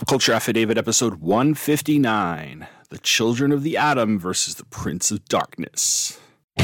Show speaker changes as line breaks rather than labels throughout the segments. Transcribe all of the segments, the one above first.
Culture Affidavit, episode 159, The Children of the Atom versus the Prince of Darkness.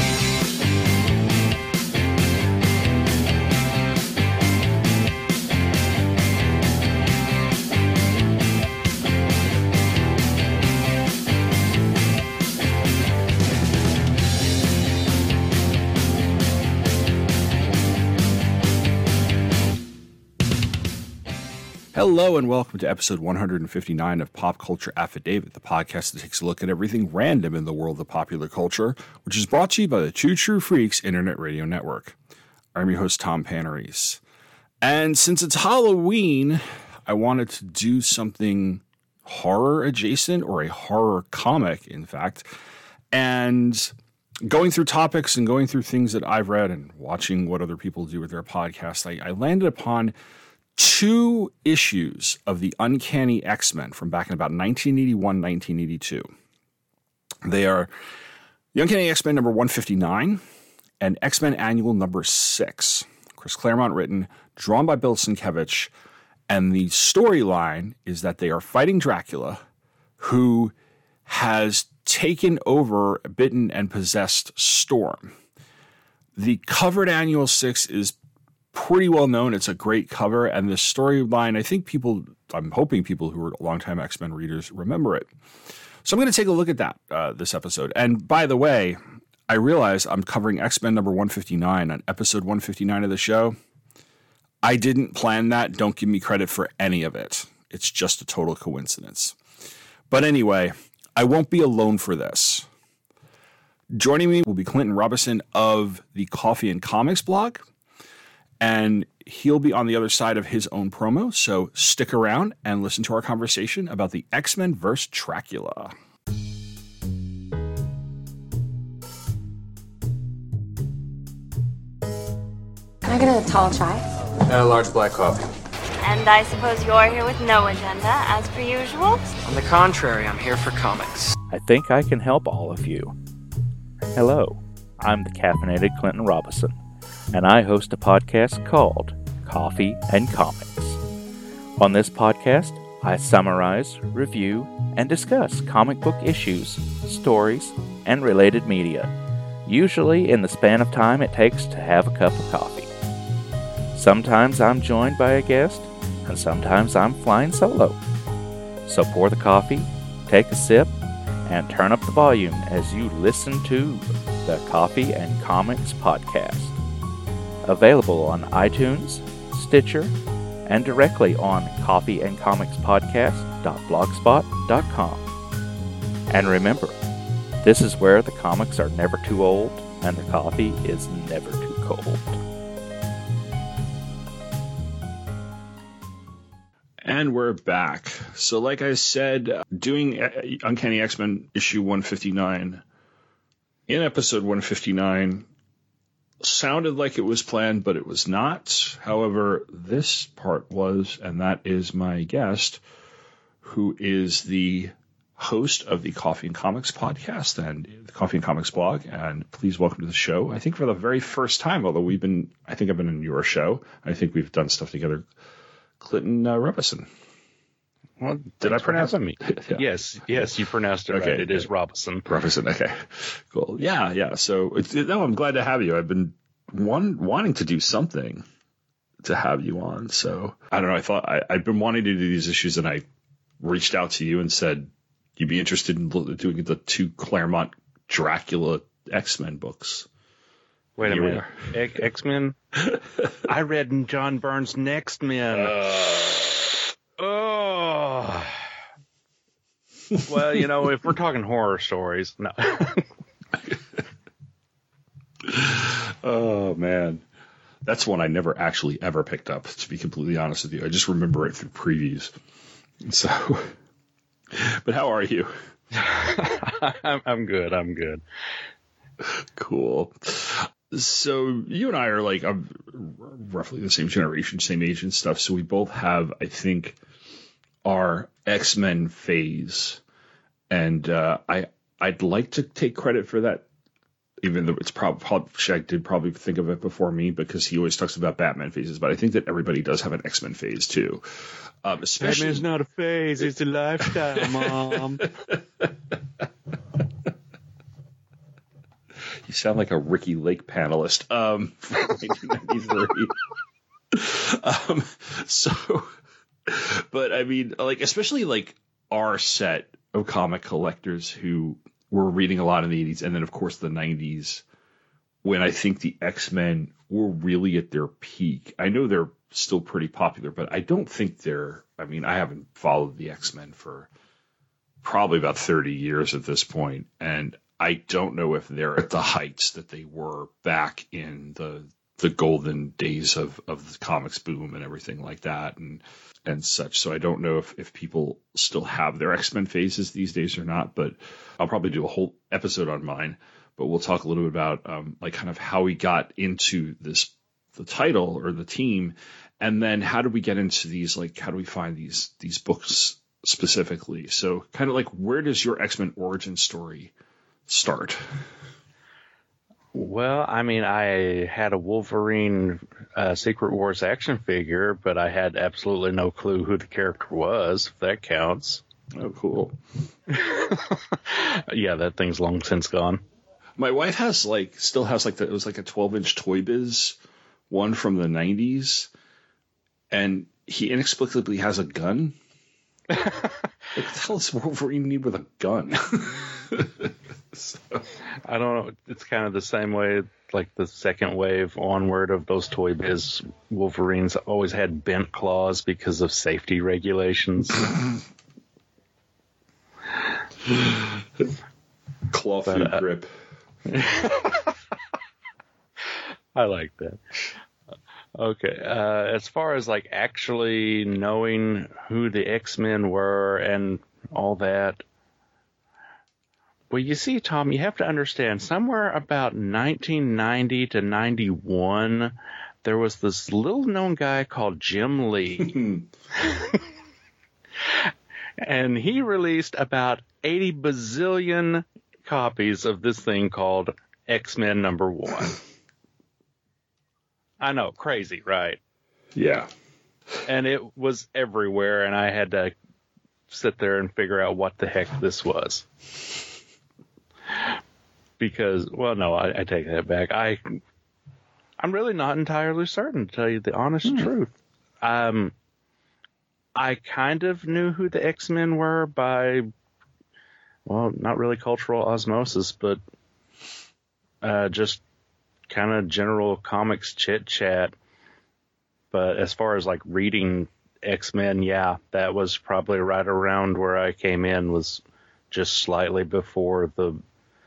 Hello and welcome to episode 159 of Pop Culture Affidavit, the podcast that takes a look at everything random in the world of popular culture, which is brought to you by the Two True Freaks Internet Radio Network. I'm your host, Tom Panarese. And since it's Halloween, I wanted to do something horror adjacent, or a horror comic, in fact. And going through topics and going through things that I've read and watching what other people do with their podcasts, I landed upon two issues of the Uncanny X-Men from back in about 1981, 1982. They are the Uncanny X-Men number 159 and X-Men Annual number 6. Chris Claremont written, drawn by Bill Sienkiewicz, and the storyline is that they are fighting Dracula, who has taken over, bitten, and possessed Storm. The covered Annual 6 is pretty well known. It's a great cover, and the storyline, I'm hoping people who are longtime X-Men readers remember it. So I'm going to take a look at that this episode. And by the way, I realize I'm covering X-Men number 159 on episode 159 of the show. I didn't plan that. Don't give me credit for any of it. It's just a total coincidence. But anyway, I won't be alone for this. Joining me will be Clinton Robinson of the Coffee and Comics blog. And he'll be on the other side of his own promo, so stick around and listen to our conversation about the X-Men vs. Dracula.
Can I get a tall chai?
And a large black coffee.
And I suppose you're here with no agenda, as per usual?
On the contrary, I'm here for comics.
I think I can help all of you. Hello, I'm the caffeinated Clinton Robinson, and I host a podcast called Coffee and Comics. On this podcast, I summarize, review, and discuss comic book issues, stories, and related media, usually in the span of time it takes to have a cup of coffee. Sometimes I'm joined by a guest, and sometimes I'm flying solo. So pour the coffee, take a sip, and turn up the volume as you listen to the Coffee and Comics podcast. Available on iTunes, Stitcher, and directly on coffeeandcomicspodcast.blogspot.com. And remember, this is where the comics are never too old and the coffee is never too cold.
And we're back. So like I said, doing Uncanny X-Men issue 159, in episode 159, sounded like it was planned, but it was not. However, this part was, and that is my guest, who is the host of the Coffee and Comics podcast and the Coffee and Comics blog. And please welcome to the show. I think for the very first time, although I've been in your show. I think we've done stuff together. Clinton Robinson.
Well,
did I pronounce it?
Yeah. Yes, you pronounced it right. It is Robinson.
Robinson, okay. Cool. Yeah. So, I'm glad to have you. I've been wanting to do something to have you on. So, I don't know. I thought I've been wanting to do these issues, and I reached out to you and said, you'd be interested in doing the two Claremont Dracula X-Men books.
Wait a minute. X-Men? I read John Byrne's Next Men. Well, if we're talking horror stories, no.
Oh, man. That's one I never actually ever picked up, to be completely honest with you. I just remember it through previews. So, but how are you?
I'm good. Cool.
So you and I are like roughly the same generation, same age and stuff. So we both have, I think, our X-Men phase. And I'd like to take credit for that even though it's probably Shag did probably think of it before me because he always talks about Batman phases, but I think that everybody does have an X-Men phase too.
Batman's not a phase; it's a lifestyle, Mom.
You sound like a Ricky Lake panelist from 1993. But I mean, like, especially like our set of comic collectors who were reading a lot in the 80s and then, of course, the 90s, when I think the X-Men were really at their peak. I know they're still pretty popular, but I don't think I haven't followed the X-Men for probably about 30 years at this point, and I don't know if they're at the heights that they were back in the golden days of the comics boom and everything like that and such. So I don't know if people still have their X-Men phases these days or not, but I'll probably do a whole episode on mine. But we'll talk a little bit about like kind of how we got into the title or the team, and then how do we get into these, like how do we find these books specifically. So kind of like, where does your X-Men origin story start?
Well, I mean, I had a Wolverine Secret Wars action figure, but I had absolutely no clue who the character was, if that counts.
Oh, cool.
Yeah, that thing's long since gone.
My wife still has it was like a 12-inch Toy Biz one from the 90s, and he inexplicably has a gun. What the hell does Wolverine need with a gun? So.
I don't know. It's kind of the same way, like the second wave onward of those Toy Biz Wolverines always had bent claws because of safety regulations.
Claw through grip.
I like that. Okay. As far as like actually knowing who the X-Men were and all that, well, you see, Tom, you have to understand, somewhere about 1990 to 91, there was this little-known guy called Jim Lee. And he released about 80 bazillion copies of this thing called X-Men #1. I know, crazy, right?
Yeah.
And it was everywhere, and I had to sit there and figure out what the heck this was. Because, well, no, I take that back. I'm really not entirely certain, to tell you the honest truth. I kind of knew who the X-Men were by, well, not really cultural osmosis, but just kind of general comics chit-chat. But as far as, like, reading X-Men, yeah, that was probably right around where I came in, was just slightly before the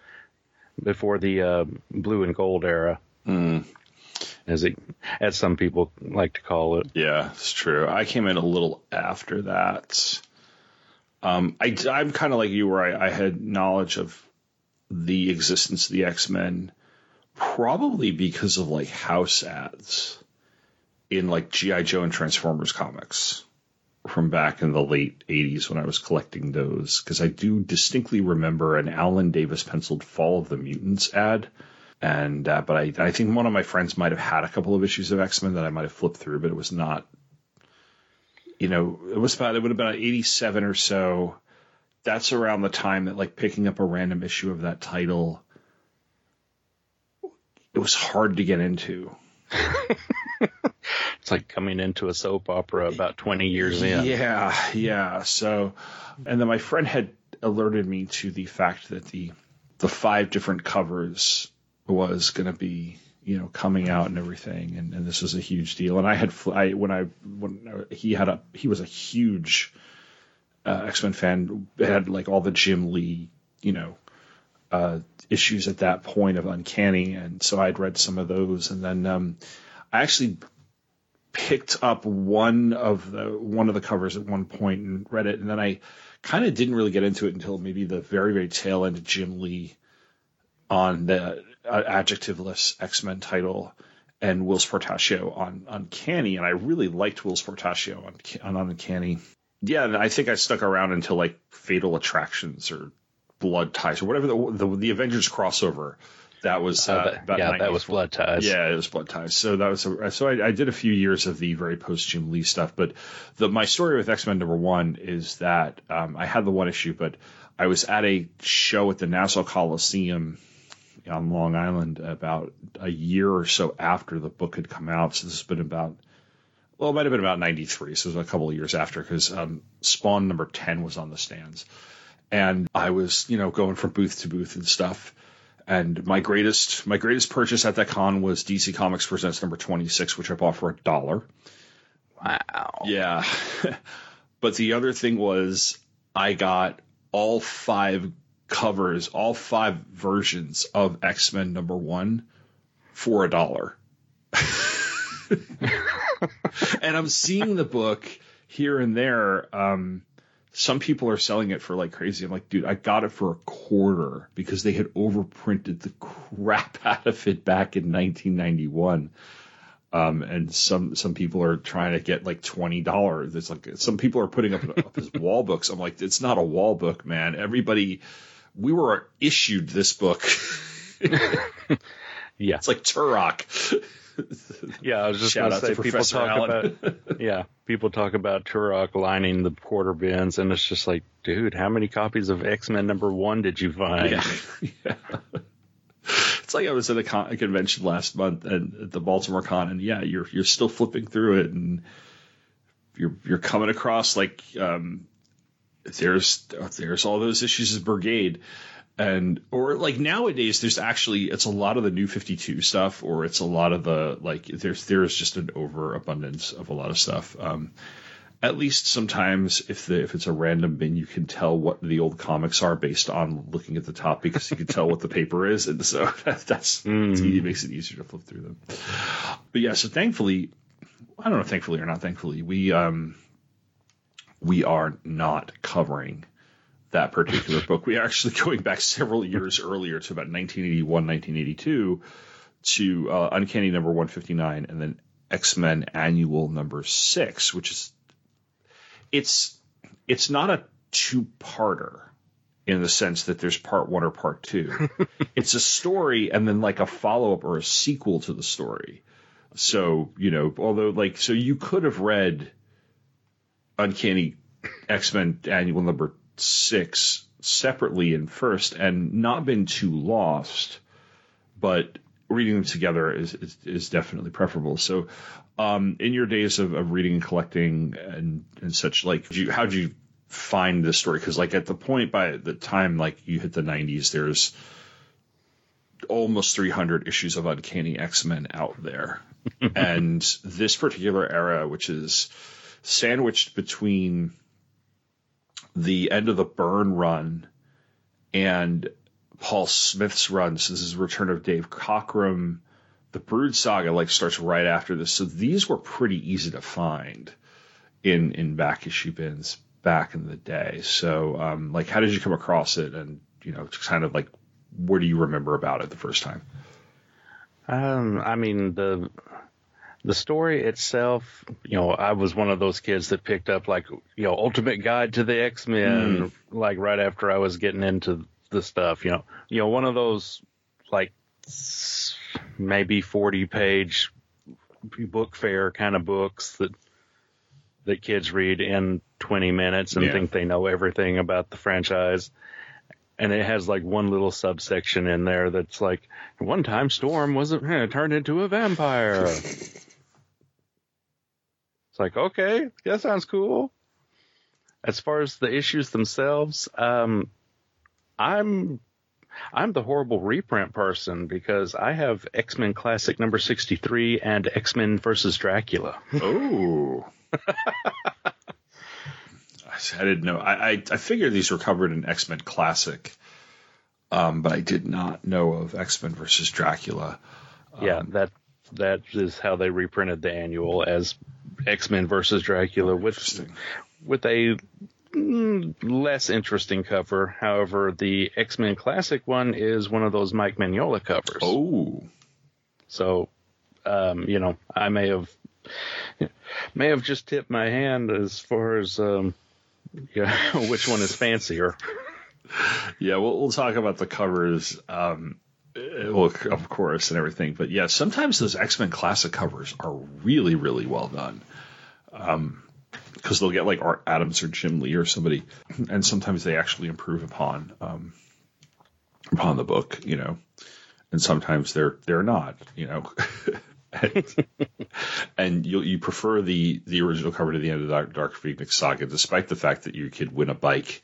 blue and gold era, as some people like to call it.
Yeah, it's true. I came in a little after that. I'm kind of like you, where I had knowledge of the existence of the X-Men probably because of like house ads in like G.I. Joe and Transformers comics from back in the late 80s when I was collecting those, because I do distinctly remember an Alan Davis penciled Fall of the Mutants ad, and but I think one of my friends might have had a couple of issues of X-Men that I might have flipped through, but it was not, it would have been 87 or so. That's around the time that, like, picking up a random issue of that title, it was hard to get into.
It's like coming into a soap opera about 20 years in.
Yeah. So, and then my friend had alerted me to the fact that the 5 different covers was going to be, coming out and everything, and this was a huge deal. And I had he was a huge X-Men fan. Had like all the Jim Lee, issues at that point of Uncanny, and so I'd read some of those, and then I actually picked up one of the covers at one point and read it, and then I kind of didn't really get into it until maybe the very, very tail end of Jim Lee on the adjectiveless X-Men title and Will Sportaccio on Uncanny, and I really liked Will Sportaccio on Uncanny. Yeah, and I think I stuck around until like Fatal Attractions or Blood Ties or whatever the Avengers crossover That was about
that was Blood Ties.
Yeah, it was Blood Ties. So that was I did a few years of the very post Jim Lee stuff, but my story with X-Men #1 is that I had the one issue, but I was at a show at the Nassau Coliseum on Long Island about a year or so after the book had come out. So this has been about, well, it might have been about 93. So it was a couple of years after, because Spawn #10 was on the stands, and I was going from booth to booth and stuff. And my greatest purchase at that con was DC Comics Presents #26, which I bought for $1.
Wow.
Yeah. But the other thing was I got all 5 covers, all 5 versions of X-Men #1 for $1. And I'm seeing the book here and there. Some people are selling it for like crazy. I'm like, dude, I got it for $0.25 because they had overprinted the crap out of it back in 1991. And some people are trying to get like $20. It's like some people are putting up as wall books. I'm like, it's not a wall book, man. We were issued this book.
Yeah,
it's like Turok.
Yeah, I was just going to say, people talk about Turok lining the quarter bins, and it's just like, dude, how many copies of X-Men #1 did you find?
Yeah. It's like I was at a convention last month and at the Baltimore Con, and yeah, you're still flipping through it, and you're coming across like there's all those issues of Brigade. Or like nowadays, there's actually, it's a lot of the New 52 stuff, or it's a lot of the, like, there's just an overabundance of a lot of stuff. At least sometimes if it's a random bin, you can tell what the old comics are based on looking at the top, because you can tell what the paper is. And so it makes it easier to flip through them. But yeah, so thankfully, I don't know, thankfully or not thankfully, we are not covering that particular book. We are actually going back several years earlier to about 1981, 1982 to Uncanny #159, and then X-Men Annual #6, which is it's not a 2-parter in the sense that there's part 1 or part 2. It's a story and then like a follow-up or a sequel to the story. So, although so you could have read Uncanny X-Men Annual #6 separately and first and not been too lost, but reading them together is definitely preferable. So in your days of reading and collecting and such, like, how'd you find this story? Because like at the point, by the time like you hit the 90s, there's almost 300 issues of Uncanny X-Men out there. And this particular era, which is sandwiched between the end of the Byrne run and Paul Smith's run. So this is Return of Dave Cockrum. The Brood Saga starts right after this. So these were pretty easy to find in back issue bins back in the day. So how did you come across it? And, kind of like, what do you remember about it the first time?
I mean, the story itself, I was one of those kids that picked up Ultimate Guide to the X-Men, right after I was getting into the stuff, one of those maybe 40-page book fair kind of books that kids read in 20 minutes and think they know everything about the franchise. And it has one little subsection in there that's like, one time Storm turned into a vampire. It's like, okay, that sounds cool. As far as the issues themselves, I'm the horrible reprint person because I have X-Men Classic number 63 and X-Men vs. Dracula.
Oh. I didn't know. I figured these were covered in X-Men Classic, but I did not know of X-Men vs. Dracula.
Yeah, that is how they reprinted the annual as X-Men vs. Dracula with a less interesting cover. However, the X-Men Classic one is one of those Mike Mignola covers.
Oh.
So, I may have just tipped my hand as far as which one is fancier.
Yeah, we'll talk about the covers Well, of course, and everything. But yeah, sometimes those X-Men Classic covers are really, really well done. Because they'll get like Art Adams or Jim Lee or somebody, and sometimes they actually improve upon the book, and sometimes they're not, and you prefer the original cover to the end of the Dark Phoenix Saga, despite the fact that your kid win a bike.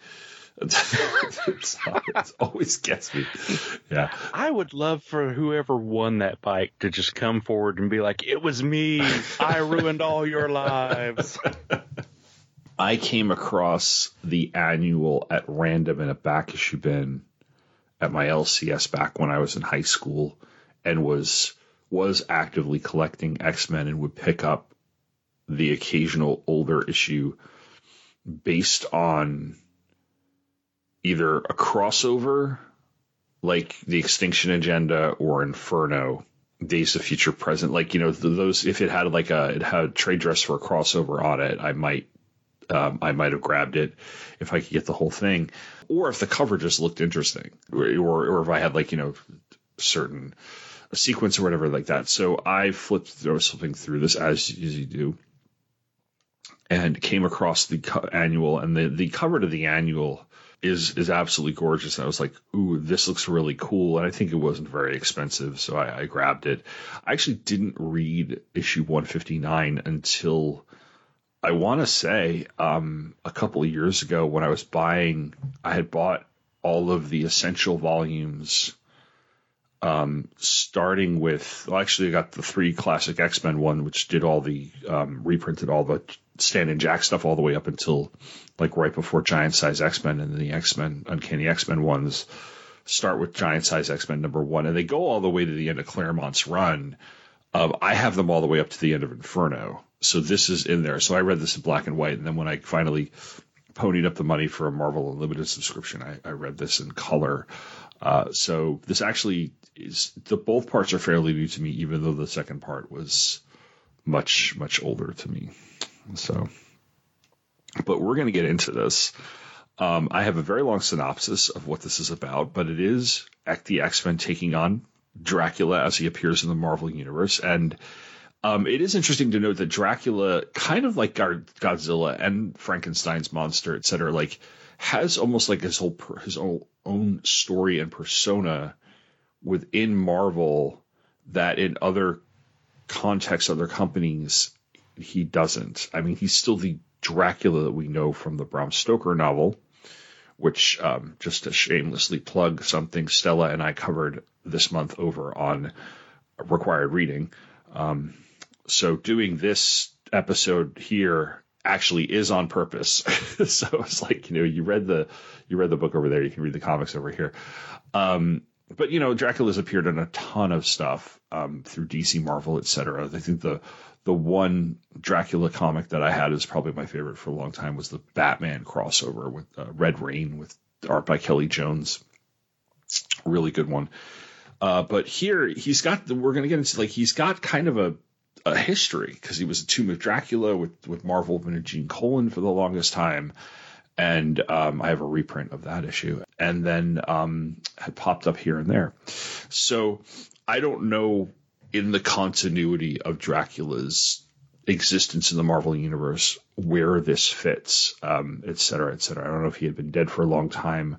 It always gets me. Yeah,
I would love for whoever won that bike to just come forward and be like, "It was me. I ruined all your lives."
I came across the annual at random in a back issue bin at my LCS back when I was in high school, and was actively collecting X-Men, and would pick up the occasional older issue based on either a crossover like The Extinction Agenda or Inferno, Days of Future Present. Like, those, if it had it had trade dress for a crossover on it, I might have grabbed it if I could get the whole thing, or if the cover just looked interesting, or if I had certain a sequence or whatever like that. So I was flipping through this as you do, and came across the annual, and the cover to the annual is absolutely gorgeous. And I was like, ooh, this looks really cool. And I think it wasn't very expensive, so I grabbed it. I actually didn't read issue 159 until, I want to say, a couple of years ago when I had bought all of the essential volumes, starting with, actually I got the 3 classic X-Men one, which did all the, reprinted all the Stan and Jack stuff all the way up until right before Giant Size X-Men, and then the X-Men, Uncanny X-Men ones start with Giant Size X-Men #1, and they go all the way to the end of Claremont's run. I have them all the way up to the end of Inferno. So this is in there. So I read this in black and white. And then when I finally ponied up the money for a Marvel Unlimited subscription, I read this in color. So this actually both parts are fairly new to me, even though the second part was much, much older to me. So, but we're going to get into this. I have a very long synopsis of what this is about, but it is the X-Men taking on Dracula as he appears in the Marvel Universe. And it is interesting to note that Dracula, kind of like Godzilla and Frankenstein's monster, etc., has almost his own story and persona within Marvel that in other contexts, other companies, he doesn't. I mean, he's still the Dracula that we know from the Bram Stoker novel, which, just to shamelessly plug something Stella and I covered this month over on Required Reading. So doing this episode here actually is on purpose. So it's you read the book over there, you can read the comics over here. But Dracula's appeared in a ton of stuff through DC, Marvel, etc. I think the one Dracula comic that I had is probably my favorite for a long time was the Batman crossover with Red Rain with art by Kelly Jones. Really good one. But here we're going to get into he's got kind of a history, because he was a Tomb of Dracula with Marv Wolfman and Gene Colan for the longest time. And I have a reprint of that issue, and then had popped up here and there. So I don't know, in the continuity of Dracula's existence in the Marvel Universe, where this fits, et cetera, et cetera. I don't know if he had been dead for a long time,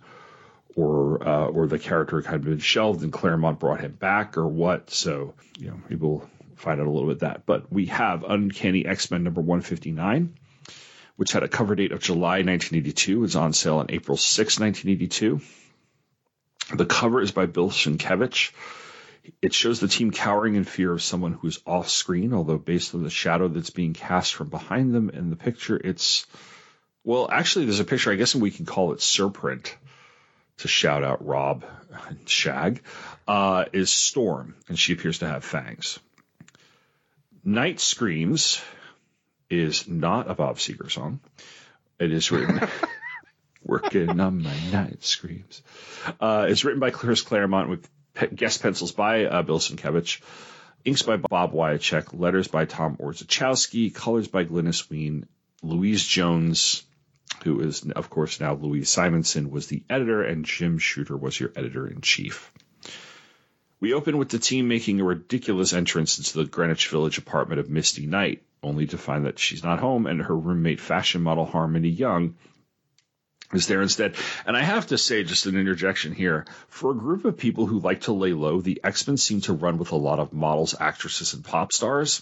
or the character had been shelved and Claremont brought him back, or what. So, maybe we'll find out a little bit of that. But we have Uncanny X-Men #159, which had a cover date of July 1982. It's on sale on April 6, 1982. The cover is by Bill Sienkiewicz. It shows the team cowering in fear of someone who's off screen, although based on the shadow that's being cast from behind them in the picture, actually there's a picture, I guess we can call it surprint, to shout out Rob and Shag, is Storm, and she appears to have fangs. Night Screams is not a Bob Seger song. It is written Working on My Night Screams. It's written by Chris Claremont with guest pencils by Bill Sienkiewicz, inks by Bob Wiacek, letters by Tom Orzechowski, colors by Glynis Wein. Louise Jones, who is, of course, now Louise Simonson, was the editor, and Jim Shooter was your editor-in-chief. We open with the team making a ridiculous entrance into the Greenwich Village apartment of Misty Knight, only to find that she's not home and her roommate fashion model Harmony Young is there instead. And I have to say, just an interjection here, for a group of people who like to lay low, the X-Men seem to run with a lot of models, actresses, and pop stars.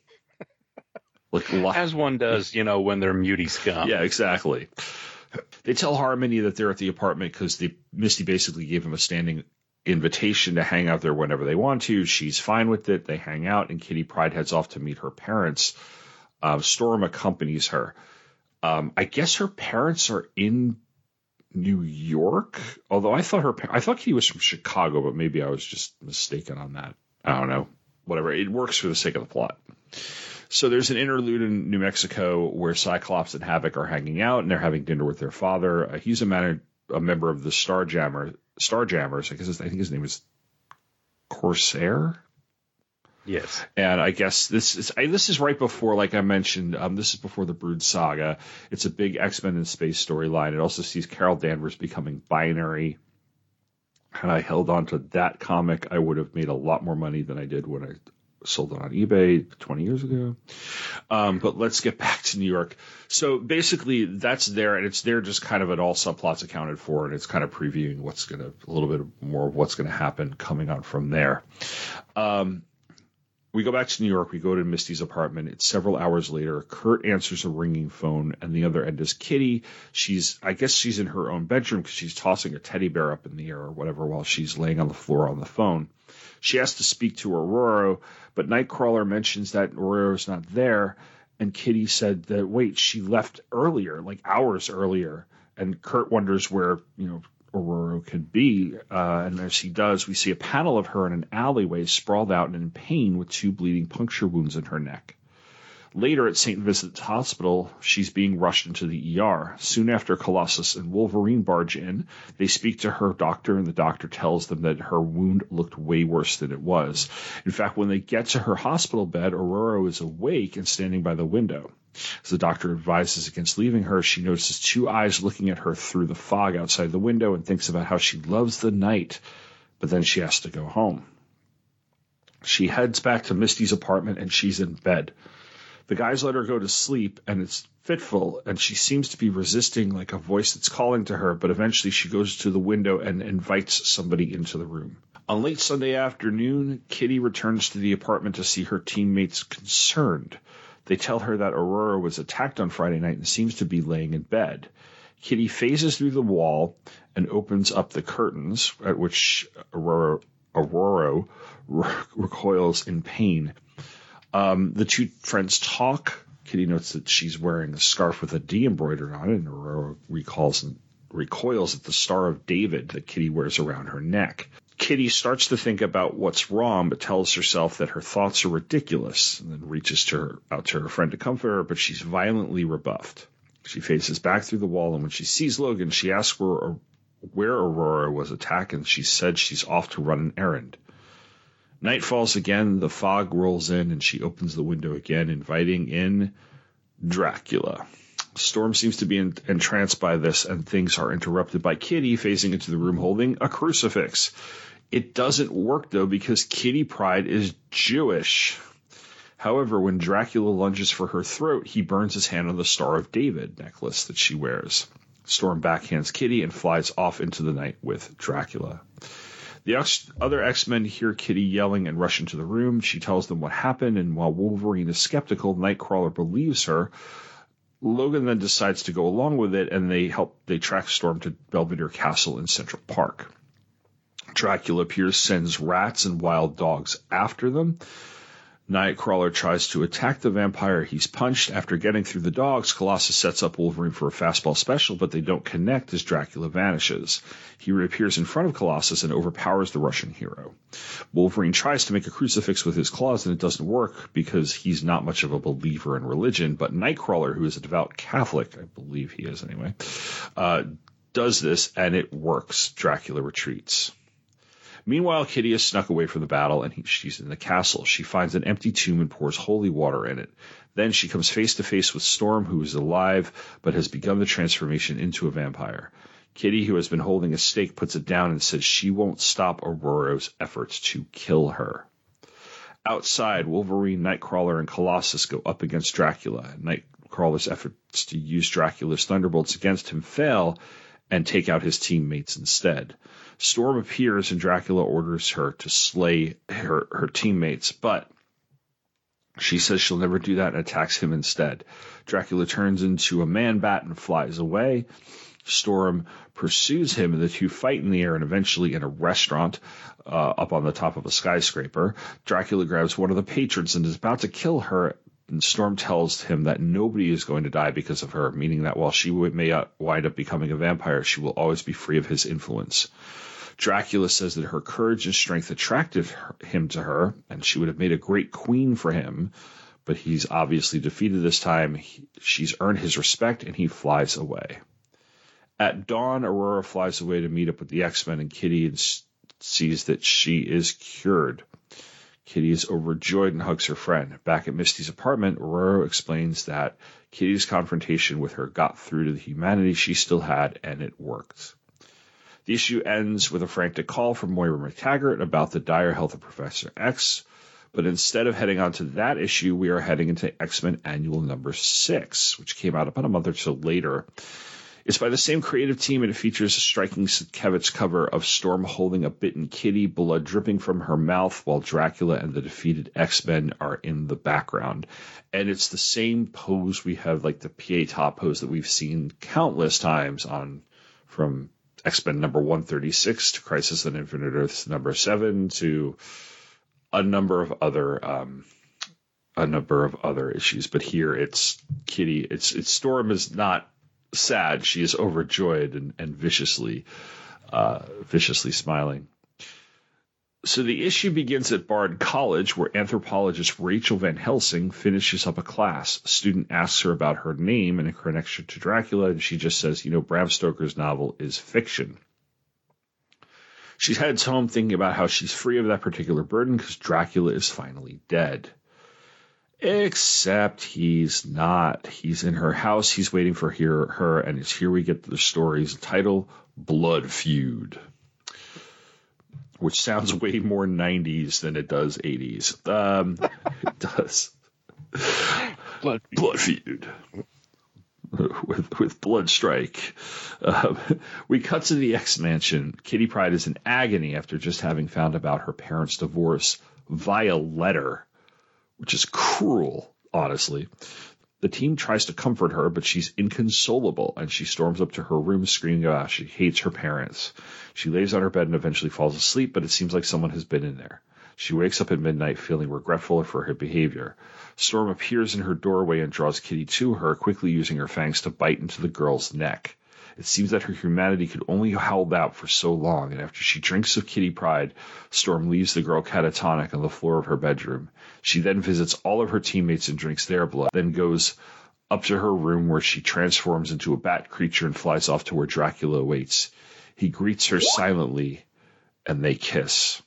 As one does, when they're muty scum.
Yeah, exactly. They tell Harmony that they're at the apartment because Misty basically gave him a standing invitation to hang out there whenever they want to. She's fine with it. They hang out, and Kitty Pryde heads off to meet her parents. Storm accompanies her. I guess her parents are in New York, although I thought Kitty was from Chicago, but maybe I was just mistaken on that. I don't know. Whatever. It works for the sake of the plot. So there's an interlude in New Mexico where Cyclops and Havoc are hanging out, and they're having dinner with their father. He's a member of the Starjammers. I think his name is Corsair.
Yes.
And I guess this is right before, like I mentioned, this is before the Brood Saga. It's a big X-Men in space storyline. It also sees Carol Danvers becoming binary. Had I held on to that comic, I would have made a lot more money than I did when I sold it on eBay 20 years ago. But let's get back to New York. So basically that's there, and it's there just kind of at all subplots accounted for, and it's kind of previewing a little bit more of what's going to happen coming on from there. We go back to New York. We go to Misty's apartment. It's several hours later. Kurt answers a ringing phone, and the other end is Kitty. I guess she's in her own bedroom because she's tossing a teddy bear up in the air or whatever while she's laying on the floor on the phone. She has to speak to Aurora, but Nightcrawler mentions that Aurora's not there, and Kitty said that, wait, she left earlier, like hours earlier, and Kurt wonders where, Aurora could be, and as he does, we see a panel of her in an alleyway sprawled out and in pain with 2 bleeding puncture wounds in her neck. Later at St. Vincent's Hospital, she's being rushed into the ER. Soon after, Colossus and Wolverine barge in. They speak to her doctor, and the doctor tells them that her wound looked way worse than it was. In fact, when they get to her hospital bed, Aurora is awake and standing by the window. As the doctor advises against leaving her, she notices 2 eyes looking at her through the fog outside the window and thinks about how she loves the night, but then she has to go home. She heads back to Misty's apartment, and she's in bed. The guys let her go to sleep, and it's fitful, and she seems to be resisting like a voice that's calling to her, but eventually she goes to the window and invites somebody into the room. On late Sunday afternoon, Kitty returns to the apartment to see her teammates concerned. They tell her that Aurora was attacked on Friday night and seems to be laying in bed. Kitty phases through the wall and opens up the curtains, at which Aurora recoils in pain. The 2 friends talk. Kitty notes that she's wearing a scarf with a D embroidered on it, and Aurora recoils at the Star of David that Kitty wears around her neck. Kitty starts to think about what's wrong, but tells herself that her thoughts are ridiculous, and then reaches out to her friend to comfort her, but she's violently rebuffed. She faces back through the wall, and when she sees Logan, she asks where Aurora was attacked, and she said she's off to run an errand. Night falls again, the fog rolls in, and she opens the window again, inviting in Dracula. Storm seems to be entranced by this, and things are interrupted by Kitty phasing into the room holding a crucifix. It doesn't work, though, because Kitty Pryde is Jewish. However, when Dracula lunges for her throat, he burns his hand on the Star of David necklace that she wears. Storm backhands Kitty and flies off into the night with Dracula. The other X-Men hear Kitty yelling and rush into the room. She tells them what happened, and while Wolverine is skeptical, Nightcrawler believes her. Logan then decides to go along with it, and they track Storm to Belvedere Castle in Central Park. Dracula appears, sends rats and wild dogs after them. Nightcrawler tries to attack the vampire. He's punched. After getting through the dogs, Colossus sets up Wolverine for a fastball special, but they don't connect as Dracula vanishes. He reappears in front of Colossus and overpowers the Russian hero. Wolverine tries to make a crucifix with his claws, and it doesn't work because he's not much of a believer in religion, but Nightcrawler, who is a devout Catholic, I believe he is anyway, does this, and it works. Dracula retreats. Meanwhile, Kitty has snuck away from the battle, and she's in the castle. She finds an empty tomb and pours holy water in it. Then she comes face to face with Storm, who is alive, but has begun the transformation into a vampire. Kitty, who has been holding a stake, puts it down and says she won't stop Aurora's efforts to kill her. Outside, Wolverine, Nightcrawler, and Colossus go up against Dracula. Nightcrawler's efforts to use Dracula's thunderbolts against him fail and take out his teammates instead. Storm appears and Dracula orders her to slay her teammates, but she says she'll never do that and attacks him instead. Dracula turns into a man-bat and flies away. Storm pursues him, and the two fight in the air and eventually in a restaurant up on the top of a skyscraper. Dracula grabs one of the patrons and is about to kill her, and Storm tells him that nobody is going to die because of her, meaning that while she may wind up becoming a vampire, she will always be free of his influence. Dracula says that her courage and strength attracted him to her, and she would have made a great queen for him, but he's obviously defeated this time. She's earned his respect, and he flies away. At dawn, Aurora flies away to meet up with the X-Men, and Kitty sees that she is cured. Kitty is overjoyed and hugs her friend. Back at Misty's apartment, Aurora explains that Kitty's confrontation with her got through to the humanity she still had, and it worked. The issue ends with a frantic call from Moira McTaggart about the dire health of Professor X, but instead of heading on to that issue, we are heading into X-Men Annual number 6, which came out about a month or so later. It's by the same creative team, and it features a striking Sienkiewicz cover of Storm holding a bitten Kitty, blood dripping from her mouth, while Dracula and the defeated X-Men are in the background. And it's the same pose we have, like the Pietà pose that we've seen countless times from X-Men number 136 to Crisis on Infinite Earths number 7 to a number of other issues. But here it's Kitty. It's Storm is not sad. She is overjoyed and viciously smiling. So the issue begins at Bard College, where anthropologist Rachel Van Helsing finishes up a class. A student asks her about her name and a connection to Dracula, and she just says, Bram Stoker's novel is fiction. She heads home thinking about how she's free of that particular burden because Dracula is finally dead. Except he's not. He's in her house. He's waiting for her, and it's here we get the story's title, Blood Feud, which sounds way more 90s than it does 80s. It does. Blood Feud. With Bloodstrike. We cut to the X-Mansion. Kitty Pryde is in agony after just having found about her parents' divorce via letter, which is cruel, honestly. The team tries to comfort her, but she's inconsolable, and she storms up to her room screaming about how she hates her parents. She lays on her bed and eventually falls asleep, but it seems like someone has been in there. She wakes up at midnight feeling regretful for her behavior. Storm appears in her doorway and draws Kitty to her, quickly using her fangs to bite into the girl's neck. It seems that her humanity could only hold out for so long, and after she drinks of Kitty Pryde, Storm leaves the girl catatonic on the floor of her bedroom. She then visits all of her teammates and drinks their blood, then goes up to her room where she transforms into a bat creature and flies off to where Dracula awaits. He greets her silently, and they kiss.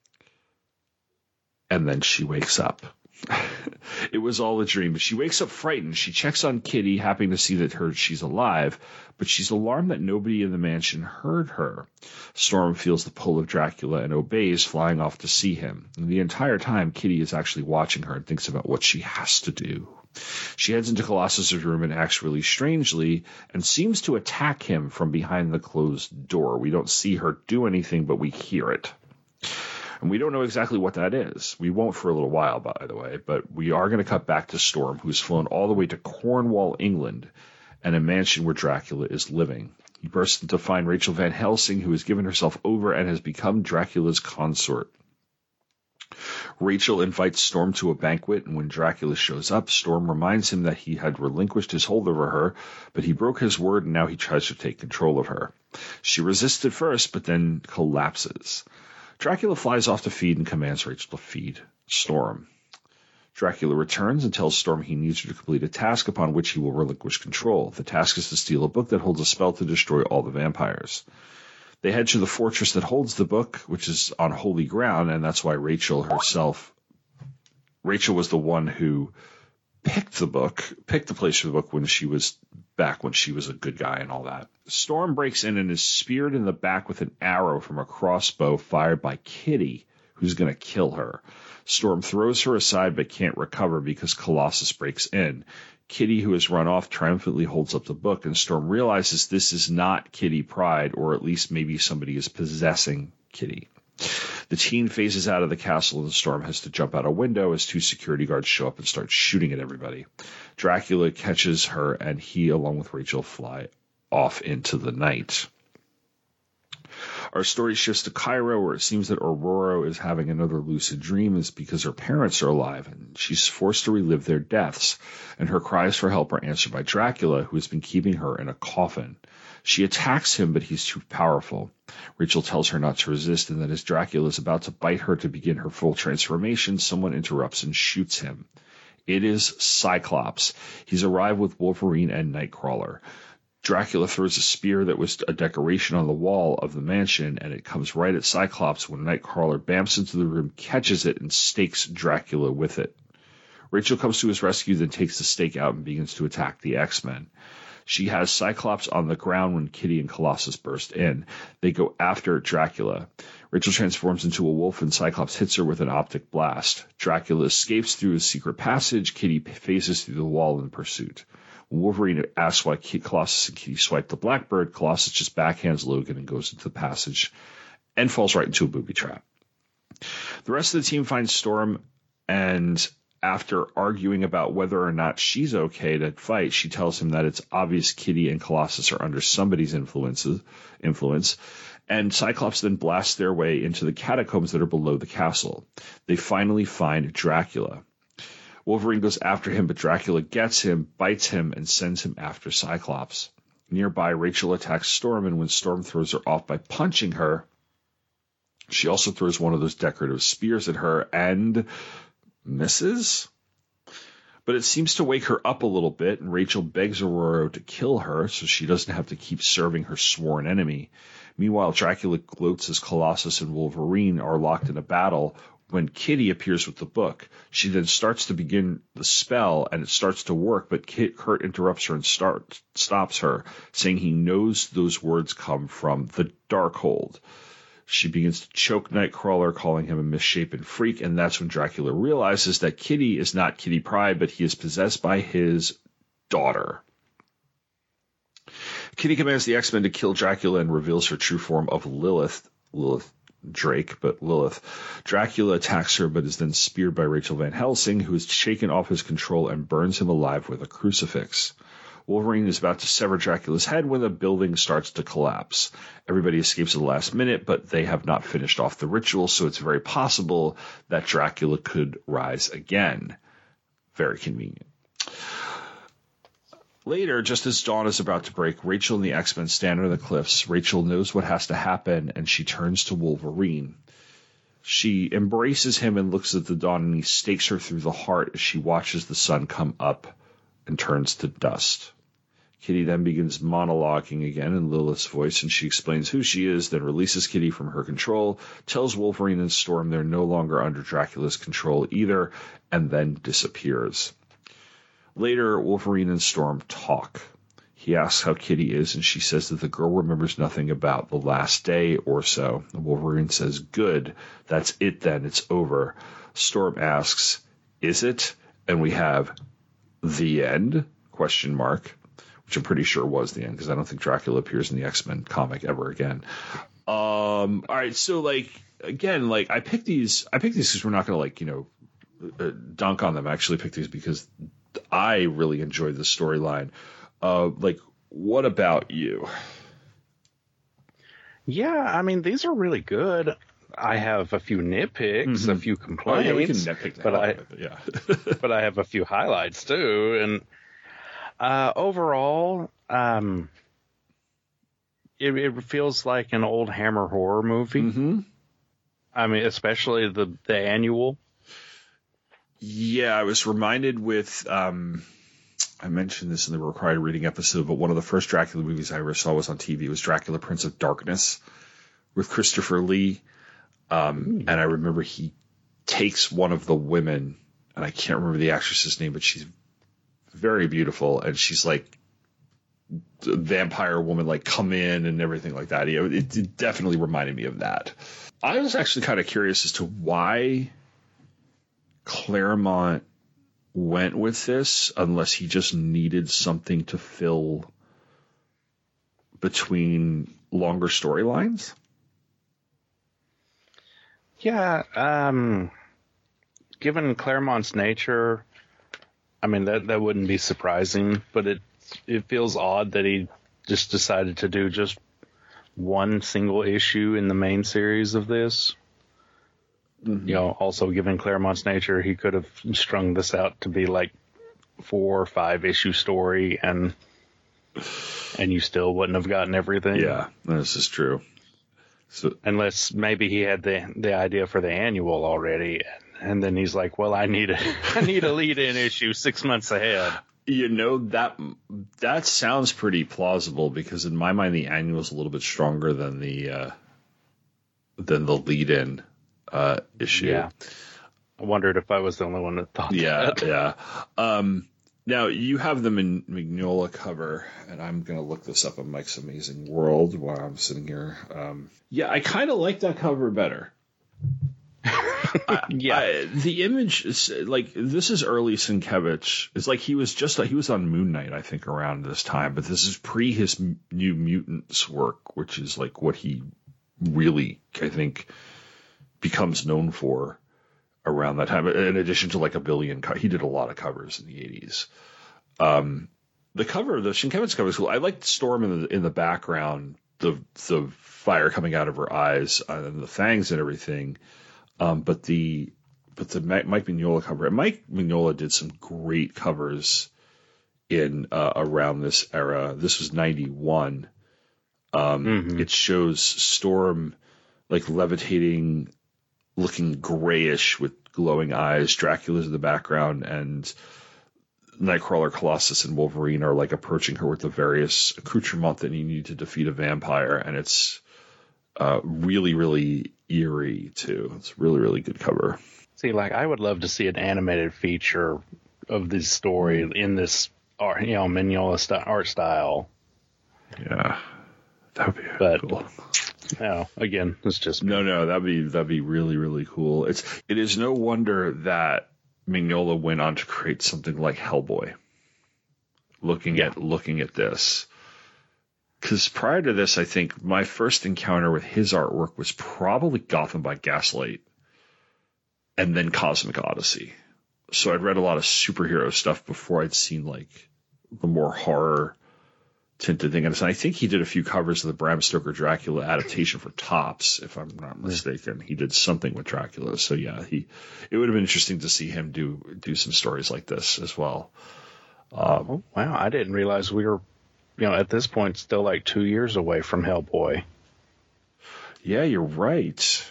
And then she wakes up. It was all a dream. She wakes up frightened. She checks on Kitty, happy to see that she's alive, but she's alarmed that nobody in the mansion heard her. Storm feels the pull of Dracula and obeys, flying off to see him. And the entire time, Kitty is actually watching her and thinks about what she has to do. She heads into Colossus's room and acts really strangely and seems to attack him from behind the closed door. We don't see her do anything, but we hear it. And we don't know exactly what that is. We won't for a little while, by the way, but we are going to cut back to Storm, who's flown all the way to Cornwall, England, and a mansion where Dracula is living. He bursts in to find Rachel Van Helsing, who has given herself over and has become Dracula's consort. Rachel invites Storm to a banquet, and when Dracula shows up, Storm reminds him that he had relinquished his hold over her, but he broke his word and now he tries to take control of her. She resists at first, but then collapses. Dracula flies off to feed and commands Rachel to feed Storm. Dracula returns and tells Storm he needs her to complete a task upon which he will relinquish control. The task is to steal a book that holds a spell to destroy all the vampires. They head to the fortress that holds the book, which is on holy ground, and that's why Rachel was the one who picked the place for the book when she was a good guy and all that. Storm breaks in and is speared in the back with an arrow from a crossbow fired by Kitty, who's going to kill her. Storm throws her aside but can't recover because Colossus breaks in. Kitty, who has run off, triumphantly holds up the book, and Storm realizes this is not Kitty Pryde, or at least maybe somebody is possessing Kitty. The teen phases out of the castle, and Storm has to jump out a window as 2 security guards show up and start shooting at everybody. Dracula catches her, and he, along with Rachel, fly off into the night. Our story shifts to Cairo, where it seems that Aurora is having another lucid dream is because her parents are alive, and she's forced to relive their deaths, and her cries for help are answered by Dracula, who has been keeping her in a coffin. She attacks him, but he's too powerful. Rachel tells her not to resist, and that as Dracula is about to bite her to begin her full transformation, someone interrupts and shoots him. It is Cyclops. He's arrived with Wolverine and Nightcrawler. Dracula throws a spear that was a decoration on the wall of the mansion, and it comes right at Cyclops when Nightcrawler bamps into the room, catches it, and stakes Dracula with it. Rachel comes to his rescue, then takes the stake out and begins to attack the X-Men. She has Cyclops on the ground when Kitty and Colossus burst in. They go after Dracula. Rachel transforms into a wolf, and Cyclops hits her with an optic blast. Dracula escapes through a secret passage. Kitty phases through the wall in pursuit. Wolverine asks why Colossus and Kitty swiped the Blackbird. Colossus just backhands Logan and goes into the passage and falls right into a booby trap. The rest of the team finds Storm, and after arguing about whether or not she's okay to fight, she tells him that it's obvious Kitty and Colossus are under somebody's influence, and Cyclops then blasts their way into the catacombs that are below the castle. They finally find Dracula. Wolverine goes after him, but Dracula gets him, bites him, and sends him after Cyclops. Nearby, Rachel attacks Storm, and when Storm throws her off by punching her, she also throws one of those decorative spears at her and misses. But it seems to wake her up a little bit, and Rachel begs Aurora to kill her so she doesn't have to keep serving her sworn enemy. Meanwhile, Dracula gloats as Colossus and Wolverine are locked in a battle when Kitty appears with the book. She then starts to begin the spell, and it starts to work, but Kurt interrupts her and stops her, saying he knows those words come from the Darkhold. She begins to choke Nightcrawler, calling him a misshapen freak, and that's when Dracula realizes that Kitty is not Kitty Pryde, but he is possessed by his daughter. Kitty commands the X-Men to kill Dracula and reveals her true form of Lilith Drake, but Lilith. Dracula attacks her, but is then speared by Rachel Van Helsing, who is shaken off his control and burns him alive with a crucifix. Wolverine is about to sever Dracula's head when the building starts to collapse. Everybody escapes at the last minute, but they have not finished off the ritual, so it's very possible that Dracula could rise again. Very convenient. Later, just as dawn is about to break, Rachel and the X-Men stand on the cliffs. Rachel knows what has to happen, and she turns to Wolverine. She embraces him and looks at the dawn, and he stakes her through the heart as she watches the sun come up and turns to dust. Kitty then begins monologuing again in Lilith's voice, and she explains who she is, then releases Kitty from her control, tells Wolverine and Storm they're no longer under Dracula's control either, and then disappears. Later, Wolverine and Storm talk. He asks how Kitty is, and she says that the girl remembers nothing about the last day or so. Wolverine says, "Good, that's it then, it's over." Storm asks, "Is it?" And we have the end, ? Which I'm pretty sure was the end, because I don't think Dracula appears in the X-Men comic ever again. All right, so I picked these because we're not going to dunk on them. I actually picked these because I really enjoyed the storyline. What about you?
Yeah, I mean, these are really good. I have a few nitpicks, a few complaints.
Oh, yeah, we can nitpick that.
But I have a few highlights too. And overall, it feels like an old Hammer horror movie. Mm-hmm. I mean, especially the annual.
Yeah, I was reminded with, I mentioned this in the required reading episode, but one of the first Dracula movies I ever saw was on TV. It was Dracula, Prince of Darkness with Christopher Lee. And I remember he takes one of the women, and I can't remember the actress's name, but she's very beautiful, and she's like the vampire woman, like come in and everything like that. It definitely reminded me of that. I was actually kind of curious as to why Claremont went with this, unless he just needed something to fill between longer storylines.
Yeah, given Claremont's nature, I mean that wouldn't be surprising, but it feels odd that he just decided to do just one single issue in the main series of this. Mm-hmm. You know, also given Claremont's nature, he could have strung this out to be like 4 or 5 issue story, and you still wouldn't have gotten everything.
Yeah, this is true. So,
unless maybe he had the idea for the annual already, and then he's like, well, I need a lead-in issue 6 months ahead.
You know, that sounds pretty plausible, because in my mind the annual is a little bit stronger than the lead-in issue.
Yeah. I wondered if I was the only one that thought that.
Yeah. Now, you have the Mignola cover, and I'm going to look this up on Mike's Amazing World while I'm sitting here. I kind of like that cover better. The image is like, this is early Sienkiewicz. It's like he was on Moon Knight, I think, around this time, but this is pre his New Mutants work, which is like what he really, I think, becomes known for around that time. In addition to like a billion, he did a lot of covers in the 80s. The cover, the Sienkiewicz cover is cool. I liked Storm in the background, the fire coming out of her eyes and the fangs and everything. But the Mike Mignola cover, and Mike Mignola did some great covers in around this era. This was 91. It shows Storm like levitating, looking grayish with glowing eyes. Dracula's in the background, and Nightcrawler, Colossus, and Wolverine are like approaching her with the various accoutrements that you need to defeat a vampire, and it's really, really eerie too. It's a really, really good cover.
See, like, I would love to see an animated feature of this story in this art, Mignola art style.
Yeah, that would be cool.
No, again, it's just
no. That'd be really, really cool. It is no wonder that Mignola went on to create something like Hellboy. Looking at this, because prior to this, I think my first encounter with his artwork was probably Gotham by Gaslight, and then Cosmic Odyssey. So I'd read a lot of superhero stuff before I'd seen like the more horror tinted thing. And I think he did a few covers of the Bram Stoker Dracula adaptation for Topps, if I'm not mistaken. He did something with Dracula. So yeah, it would have been interesting to see him do some stories like this as well.
Wow, I didn't realize we were, at this point still like 2 years away from Hellboy.
Yeah, you're right.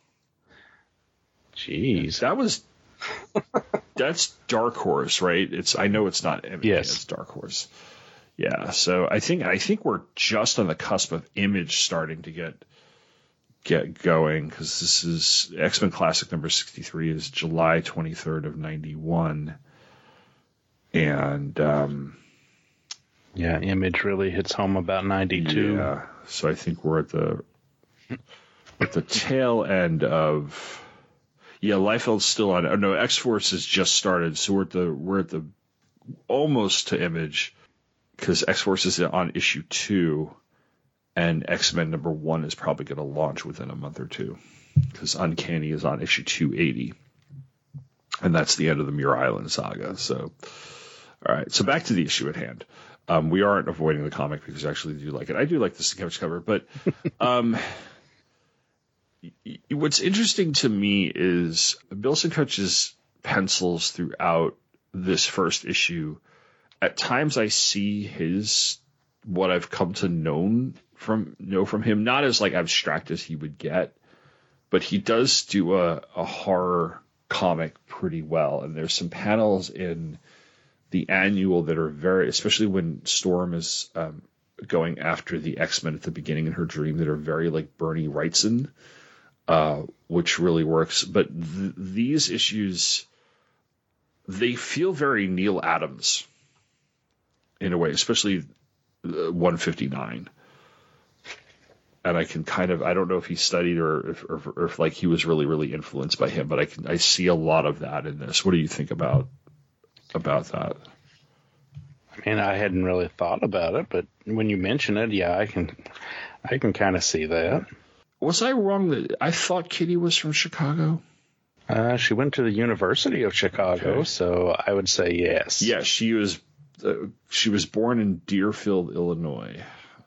Jeez.
That's Dark Horse, right? I know it's not Image.
Yes.
It's Dark Horse. Yeah, so I think we're just on the cusp of Image starting to get going, because this is X-Men Classic number 63 is July 23rd of 91, and
Image really hits home about 92.
Yeah, so I think we're at the tail end of. Yeah, Liefeld's still on. Oh no, X-Force has just started, so we're at the almost to Image, because X-Force is on issue 2, and X-Men number 1 is probably going to launch within a month or two, because Uncanny is on issue 280, and that's the end of the Muir Island saga. So, all right, so back to the issue at hand. We aren't avoiding the comic because I actually do like it. I do like the Sienkiewicz cover, but what's interesting to me is Bill Sienkiewicz's pencils throughout this first issue. At times I see what I've come to know from him, not as like abstract as he would get, but he does do a horror comic pretty well. And there's some panels in the annual that are very, especially when Storm is going after the X-Men at the beginning in her dream, that are very like Bernie Wrightson, which really works. But these issues, they feel very Neil Adams in a way, especially 159. And I can kind of, I don't know if he studied or if like he was really, really influenced by him, but I see a lot of that in this. What do you think about that?
I mean, I hadn't really thought about it, but when you mention it, yeah, I can kind of see that.
Was I wrong that I thought Kitty was from Chicago?
She went to the University of Chicago, okay. So I would say yes.
Yeah, she was born in Deerfield, Illinois.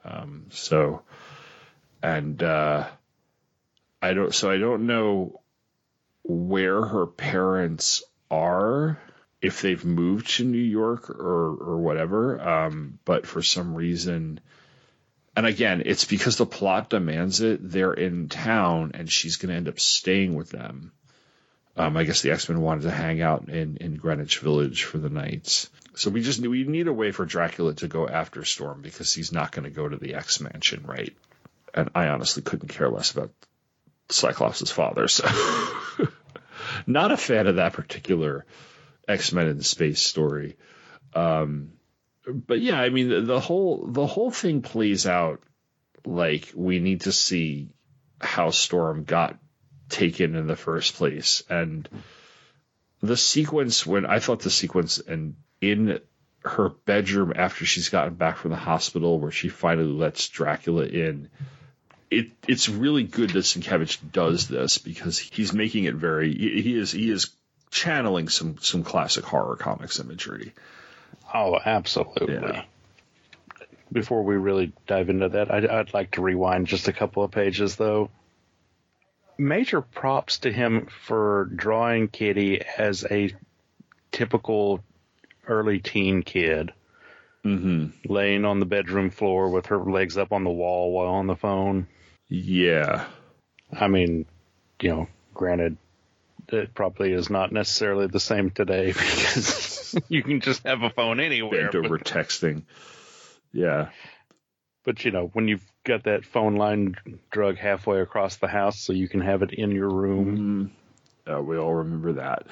I don't know where her parents are, if they've moved to New York or whatever. But for some reason, and again, it's because the plot demands it. They're in town, and she's going to end up staying with them. I guess the X-Men wanted to hang out in Greenwich Village for the night. So we need a way for Dracula to go after Storm, because he's not going to go to the X-Mansion, right? And I honestly couldn't care less about Cyclops' father, so not a fan of that particular X-Men in Space story. But yeah, I mean, the whole thing plays out like we need to see how Storm got taken in the first place. And the sequence, and in her bedroom after she's gotten back from the hospital, where she finally lets Dracula in, it's really good that Sienkiewicz does this, because he's making it he is channeling some classic horror comics imagery.
Oh, absolutely. Yeah. Before we really dive into that, I'd like to rewind just a couple of pages, though. Major props to him for drawing Kitty as a typical early teen kid. Mm-hmm. Laying on the bedroom floor with her legs up on the wall while on the phone. Yeah. I mean, granted, it probably is not necessarily the same today, because you can just have a phone anywhere.
Bent over texting. Yeah.
But, when you've got that phone line drug halfway across the house so you can have it in your room.
We all remember that.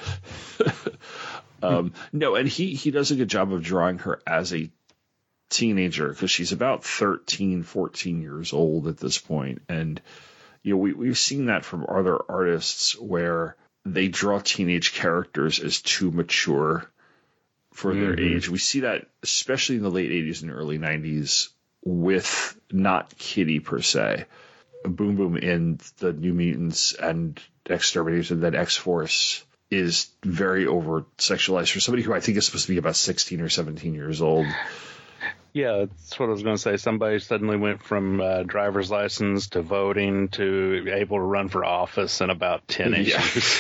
No, and he does a good job of drawing her as a teenager, because she's about 13, 14 years old at this point. And, we've seen that from other artists where they draw teenage characters as too mature for their age. We see that especially in the late 80s and early 90s with not Kitty per se. Boom Boom in the New Mutants and Exterminators and then X-Force is very over sexualized for somebody who I think is supposed to be about 16 or 17 years old.
Yeah, that's what I was going to say. Somebody suddenly went from driver's license to voting to able to run for office in about 10 issues.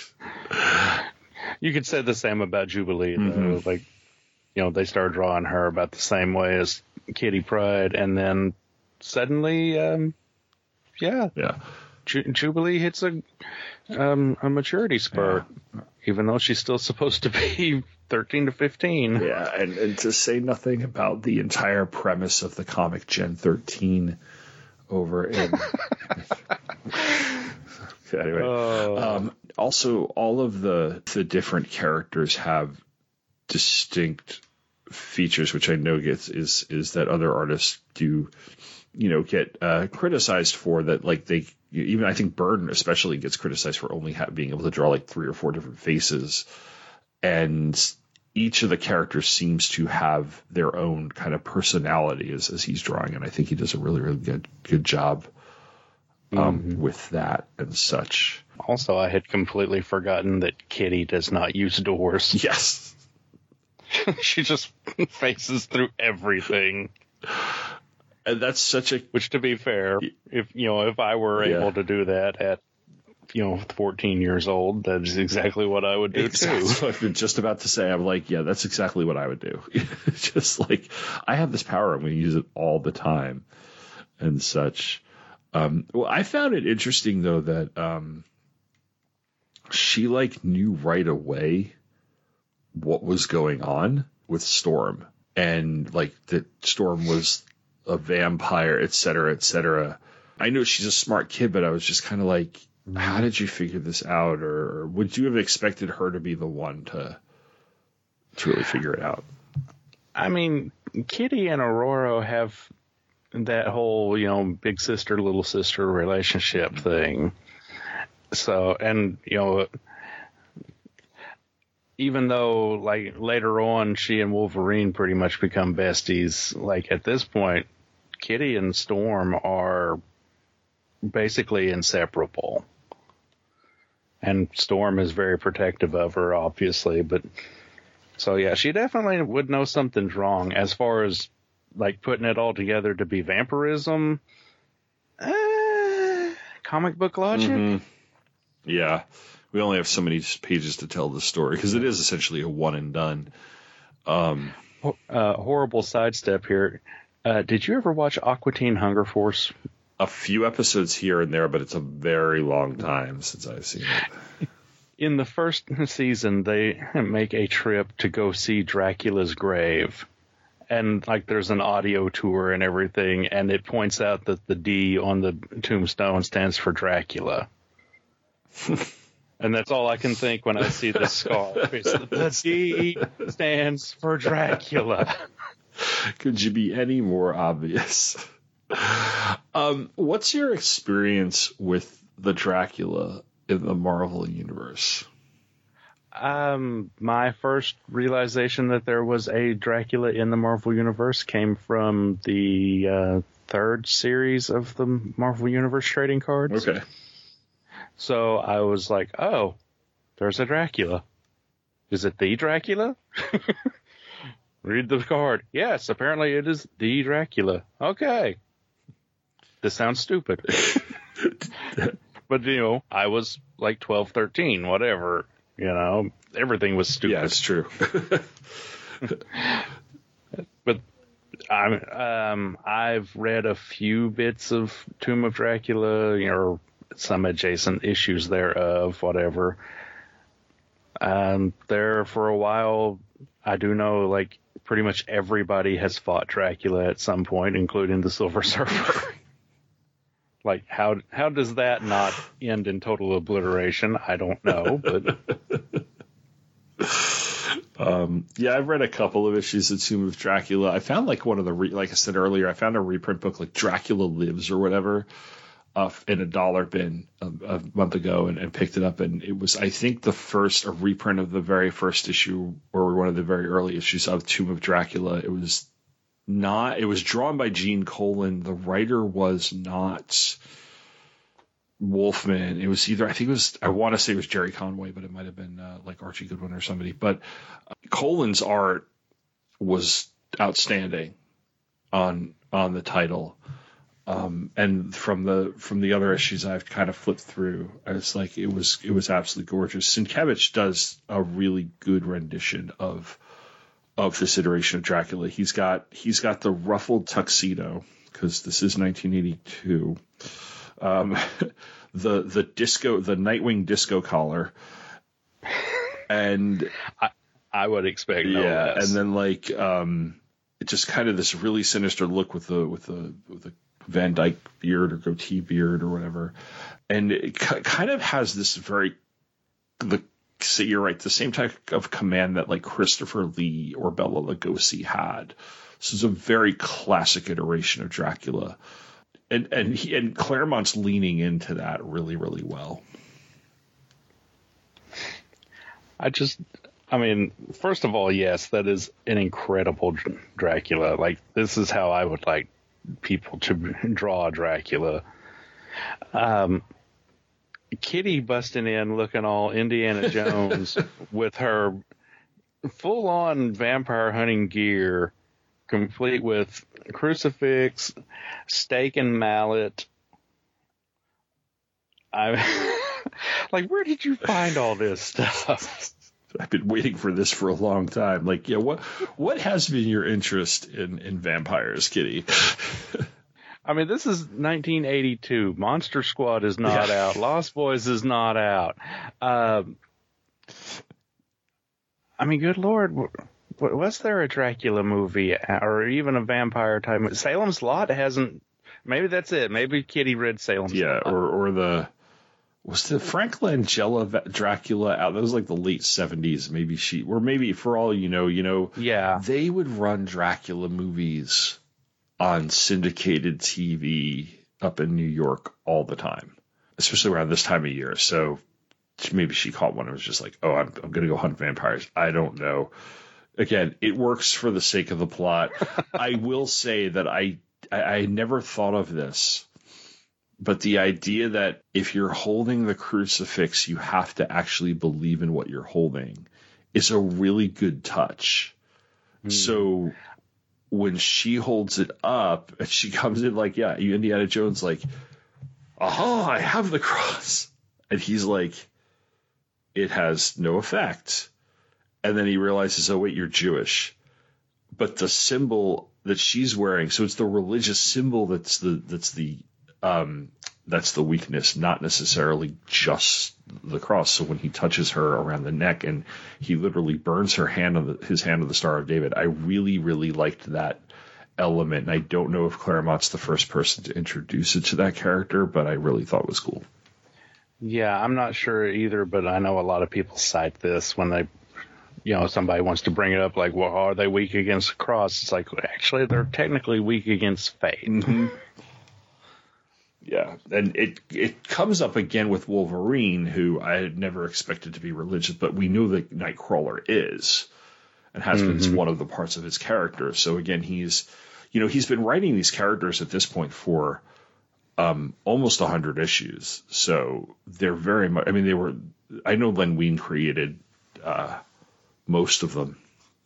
You could say the same about Jubilee, though. Like, they started drawing her about the same way as Kitty Pryde, and then suddenly, Jubilee hits a maturity spurt, even though she's still supposed to be 13 to 15.
Yeah, and to say nothing about the entire premise of the comic Gen 13 over in... Anyway, also all of the different characters have distinct features, which I know is that other artists do, get criticized for, that like they even, I think Byrne especially gets criticized for only being able to draw like 3 or 4 different faces, and each of the characters seems to have their own kind of personality as he's drawing, and I think he does a really, really good job with that and such.
Also, I had completely forgotten that Kitty does not use doors.
Yes.
She just faces through everything.
And that's such a...
Which, to be fair, if I were able to do that at, 14 years old, that's exactly what I would do, too.
That's what I've been just about to say. I'm like, yeah, that's exactly what I would do. Just like, I have this power, I'm going to use it all the time and such. Well, I found it interesting, though, that she, knew right away what was going on with Storm, and, that Storm was a vampire, et cetera, et cetera. I know she's a smart kid, but I was just kind of like, how did you figure this out? Or would you have expected her to be the one to really figure it out?
I mean, Kitty and Aurora have that whole, big sister, little sister relationship thing. So, and, even though, like, later on, she and Wolverine pretty much become besties, like, at this point, Kitty and Storm are basically inseparable. And Storm is very protective of her, obviously, but so yeah, she definitely would know something's wrong as far as like putting it all together to be vampirism. Comic book logic?
Mm-hmm. Yeah. We only have so many pages to tell the story because it is essentially a one and done.
Horrible sidestep here. Did you ever watch Aqua Teen Hunger Force?
A few episodes here and there, but it's a very long time since I've seen it.
In the first season, they make a trip to go see Dracula's grave. And, like, there's an audio tour and everything, and it points out that the D on the tombstone stands for Dracula. And that's all I can think when I see the scarf. The D stands for Dracula.
Could you be any more obvious? What's your experience with the Dracula in the Marvel Universe?
My first realization that there was a Dracula in the Marvel Universe came from the third series of the Marvel Universe trading cards.
Okay.
So I was like, oh, there's a Dracula. Is it the Dracula? Read the card. Yes, apparently it is the Dracula. Okay. This sounds stupid. But, I was like 12, 13, whatever. Everything was stupid.
Yeah, it's true.
But I've read a few bits of Tomb of Dracula, or some adjacent issues thereof, whatever. There for a while, I do know, like, pretty much everybody has fought Dracula at some point, including the Silver Surfer. Like, how does that not end in total obliteration? I don't know, but...
Yeah, I've read a couple of issues of Tomb of Dracula. I found, like, one of the, like I said earlier, I found a reprint book, like Dracula Lives or whatever, in a dollar bin a month ago and picked it up. And it was, I think, a reprint of the very first issue or one of the very early issues of Tomb of Dracula. It was drawn by Gene Colan. The writer was not Wolfman. It was either, I want to say it was Jerry Conway, but it might have been like Archie Goodwin or somebody. But Colan's art was outstanding on the title. And from the other issues I've kind of flipped through, it's like it was absolutely gorgeous. Sienkiewicz does a really good rendition of this iteration of Dracula. He's got the ruffled tuxedo because this is 1982. The Nightwing disco collar, and
I would expect no less.
And then like it's just kind of this really sinister look with the Van Dyke beard or goatee beard or whatever, and it kind of has this so you're right, the same type of command that like Christopher Lee or Bela Lugosi had. This is a very classic iteration of Dracula, and Claremont's leaning into that really, really well.
First of all, yes, that is an incredible Dracula. Like, this is how I would like people to draw Dracula. Kitty busting in looking all Indiana Jones with her full-on vampire hunting gear, complete with crucifix, stake and mallet. Like, where did you find all this stuff?
I've been waiting for this for a long time. Like, yeah, what has been your interest in vampires, Kitty?
This is 1982. Monster Squad is not out. Lost Boys is not out. Good Lord, was there a Dracula movie or even a vampire type? Salem's Lot hasn't. Maybe that's it. Maybe Kitty read Salem's Lot.
Yeah, or was the Frank Langella Dracula out? That was like the late 70s. Maybe for all you know,
Yeah.
they would run Dracula movies on syndicated TV up in New York all the time, especially around this time of year. So maybe she caught one and was just like, oh, I'm going to go hunt vampires. I don't know. Again, it works for the sake of the plot. I will say that I never thought of this, but the idea that if you're holding the crucifix, you have to actually believe in what you're holding is a really good touch. So when she holds it up and she comes in like, yeah, Indiana Jones, like, aha, I have the cross. And he's like, it has no effect. And then he realizes, oh, wait, you're Jewish. But the symbol that she's wearing, so it's the religious symbol that's the weakness, not necessarily just the cross. So when he touches her around the neck and he literally burns her hand on his hand on the Star of David, I really, really liked that element. And I don't know if Claremont's the first person to introduce it to that character, but I really thought it was cool.
Yeah, I'm not sure either, but I know a lot of people cite this when they, somebody wants to bring it up, like, well, are they weak against the cross? It's like, actually, they're technically weak against fate.
Mm-hmm. Yeah, and it comes up again with Wolverine, who I had never expected to be religious, but we knew that Nightcrawler is, and has been one of the parts of his character. So again, he's been writing these characters at this point for almost 100 issues. So they're very much, I know Len Wein created most of them,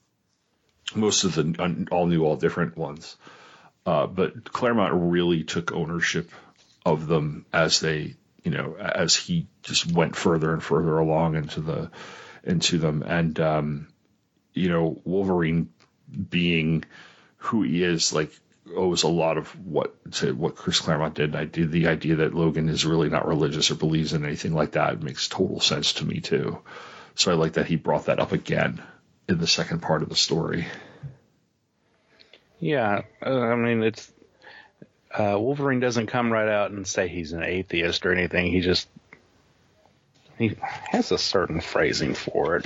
most of the all new, all different ones. But Claremont really took ownership of them as they, as he just went further and further along into them. And, Wolverine being who he is, like, owes a lot of what Chris Claremont did. I did the idea that Logan is really not religious or believes in anything like that. It makes total sense to me too. So I like that he brought that up again in the second part of the story.
Yeah, it's Wolverine doesn't come right out and say he's an atheist or anything. He has a certain phrasing for it.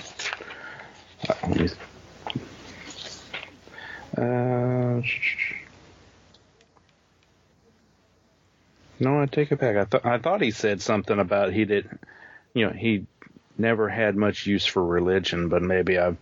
No, I take it back. I thought he said something about he never had much use for religion, but maybe I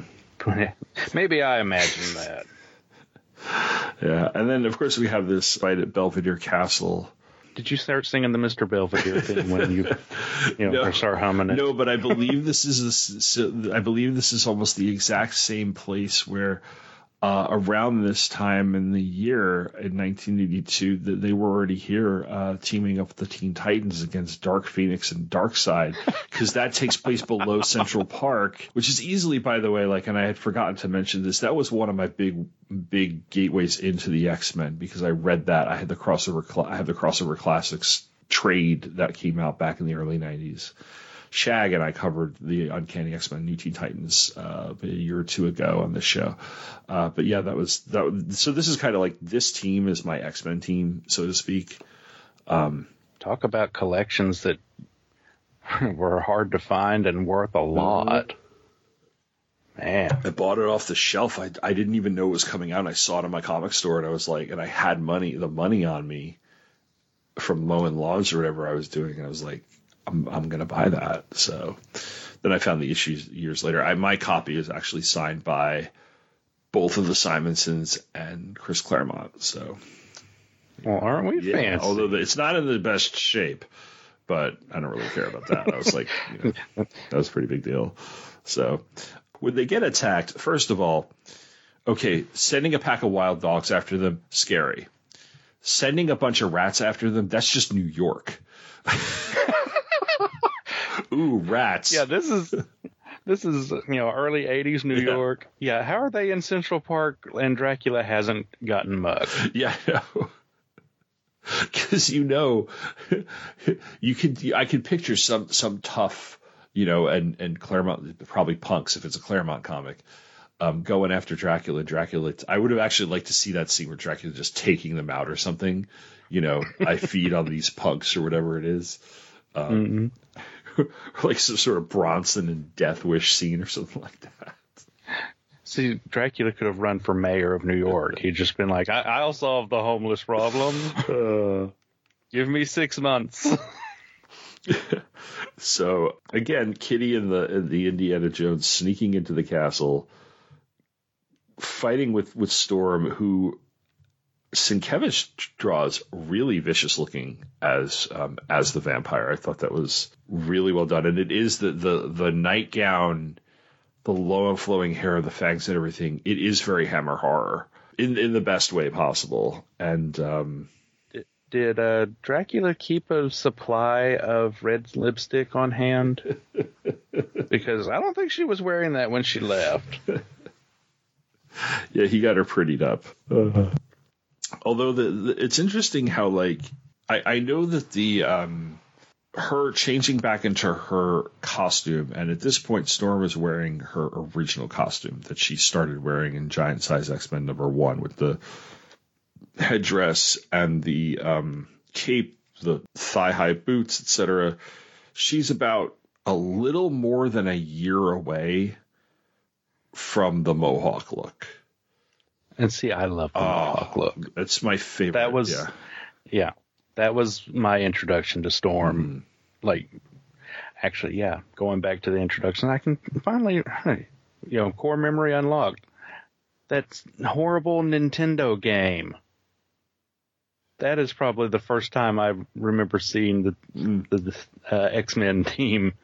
imagined that.
Yeah, and then of course we have this fight at Belvedere Castle.
Did you start singing the Mr. Belvedere thing when you start humming it?
No, but I believe this is almost the exact same place where around this time in the year in 1982 that they were already here teaming up with the Teen Titans against Dark Phoenix and Darkseid, because that takes place below Central Park, which is easily, by the way, and I had forgotten to mention this, that was one of my big gateways into the X-Men, because I read that. I had the crossover classics trade that came out back in the early 90s. Shag and I covered the Uncanny X-Men New Teen Titans a year or two ago on this show. But yeah, that was. So this is kind of like, this team is my X-Men team, so to speak.
Talk about collections that were hard to find and worth a lot. Man.
I bought it off the shelf. I didn't even know it was coming out. And I saw it in my comic store, and I was like, and I had the money on me from mowing lawns or whatever I was doing. And I was like, I'm going to buy that. So then I found the issues years later. My copy is actually signed by both of the Simonsons and Chris Claremont. So,
well, aren't we fancy?
Although it's not in the best shape, but I don't really care about that. I was like, that was a pretty big deal. So when they get attacked, first of all, okay, sending a pack of wild dogs after them, scary. Sending a bunch of rats after them, that's just New York. Ooh, rats.
Yeah, this is early 80s New York. Yeah, how are they in Central Park and Dracula hasn't gotten mugged?
Yeah, I know. Because I could picture some tough, and Claremont, probably punks if it's a Claremont comic, going after Dracula. I would have actually liked to see that scene where Dracula just taking them out or something. I feed on these punks or whatever it is. Like some sort of Bronson and Death Wish scene or something like that.
See, Dracula could have run for mayor of New York. He'd just been like, I'll solve the homeless problem. Give me 6 months.
So, again, Kitty and the Indiana Jones sneaking into the castle, fighting with Storm, who Sienkiewicz draws really vicious looking as the vampire. I thought that was really well done. And it is the nightgown, the low flowing hair, the fangs and everything. It is very Hammer horror in the best way possible. And
did Dracula keep a supply of red lipstick on hand? Because I don't think she was wearing that when she left.
Yeah, he got her prettied up. Although it's interesting how, like, I know that the her changing back into her costume, and at this point Storm is wearing her original costume that she started wearing in Giant Size X-Men #1 with the headdress and the cape, the thigh-high boots, etc. She's about a little more than a year away from the Mohawk look.
And see, I love the Mohawk look.
It's my favorite.
That was, yeah, that was my introduction to Storm. Like, actually, yeah, going back to the introduction, I can finally, core memory unlocked. That horrible Nintendo game. That is probably the first time I remember seeing the X-Men team.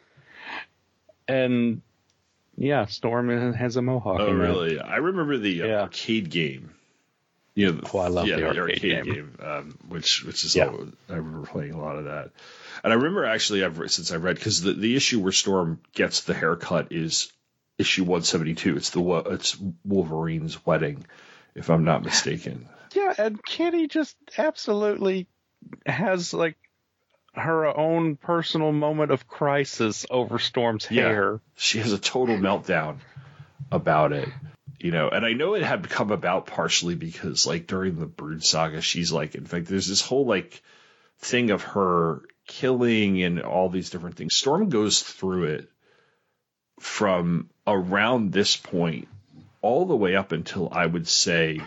And yeah, Storm has a mohawk.
Oh,
in
really? I remember the arcade game.
I love the arcade game.
Which is all, I remember playing a lot of that. And I remember actually, since I read, because the issue where Storm gets the haircut is issue 172. It's Wolverine's wedding, if I'm not mistaken.
Yeah, and Kitty just absolutely has like her own personal moment of crisis over Storm's hair.
She has a total meltdown about it, and I know it had come about partially because, like, during the Brood saga, she's like, in fact, there's this whole like thing of her killing and all these different things. Storm goes through it from around this point all the way up until, I would say,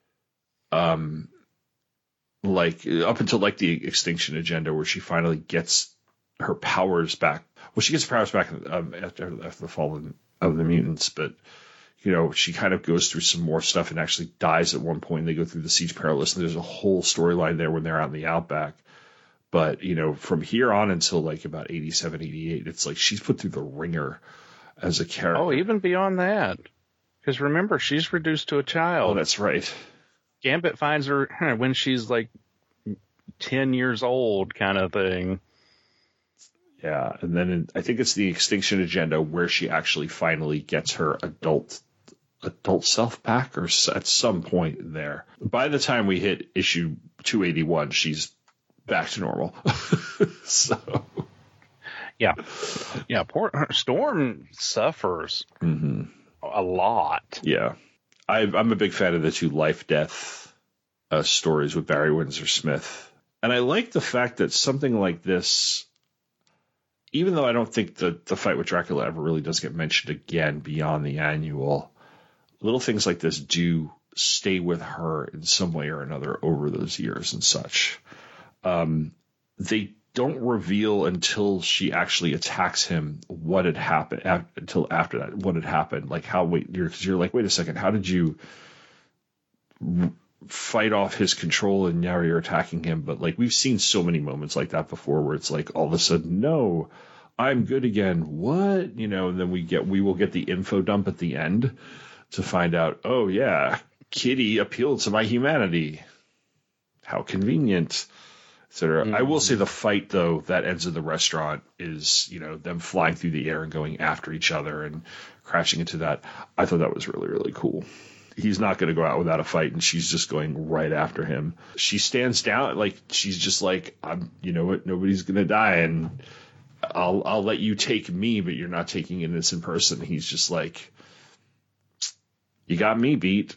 like up until like the Extinction Agenda, where she finally gets her powers back. Well, she gets her powers back after the fall of the mutants, but she kind of goes through some more stuff and actually dies at one point. They go through the Siege Perilous, and there's a whole storyline there when they're out in the outback. But from here on until like about 87, 88, it's like she's put through the ringer as a character.
Oh, even beyond that, because remember, she's reduced to a child.
Oh, that's right.
Gambit finds her when she's like 10 years old, kind of thing.
Yeah, and then I think it's the Extinction Agenda where she actually finally gets her adult self back, or at some point there. By the time we hit issue 281, she's back to normal. So,
yeah, poor Storm suffers a lot.
Yeah. I'm a big fan of the 2 life-death stories with Barry Windsor Smith. And I like the fact that something like this, even though I don't think the fight with Dracula ever really does get mentioned again beyond the annual, little things like this do stay with her in some way or another over those years and such. They don't reveal until she actually attacks him what had happened, until after that, what had happened. Like, you're like, wait a second, how did you fight off his control, and now you're attacking him? But like, we've seen so many moments like that before where it's like all of a sudden, no, I'm good again. What? And then we will get the info dump at the end to find out, oh yeah, Kitty appealed to my humanity. How convenient. Etc. I will say the fight, though, that ends in the restaurant is, them flying through the air and going after each other and crashing into that. I thought that was really, really cool. He's not going to go out without a fight, and she's just going right after him. She stands down, like, she's just like, you know what, nobody's going to die, and I'll let you take me, but you're not taking an innocent person. He's just like, you got me beat.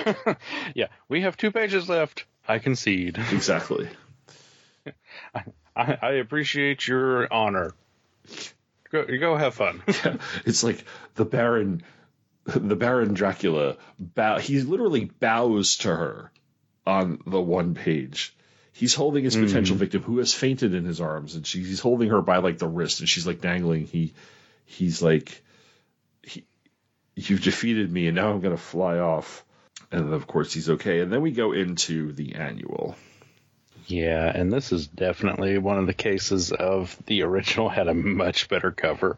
Yeah, we have 2 pages left. I concede.
Exactly.
I appreciate your honor. Go have fun.
Yeah, it's like the Baron Dracula. He literally bows to her on the one page. He's holding his potential victim who has fainted in his arms, and he's holding her by like the wrist, and she's like dangling. He's like, you've defeated me, and now I'm gonna fly off. And of course he's okay. And then we go into the annual.
Yeah, and this is definitely one of the cases of the original had a much better cover.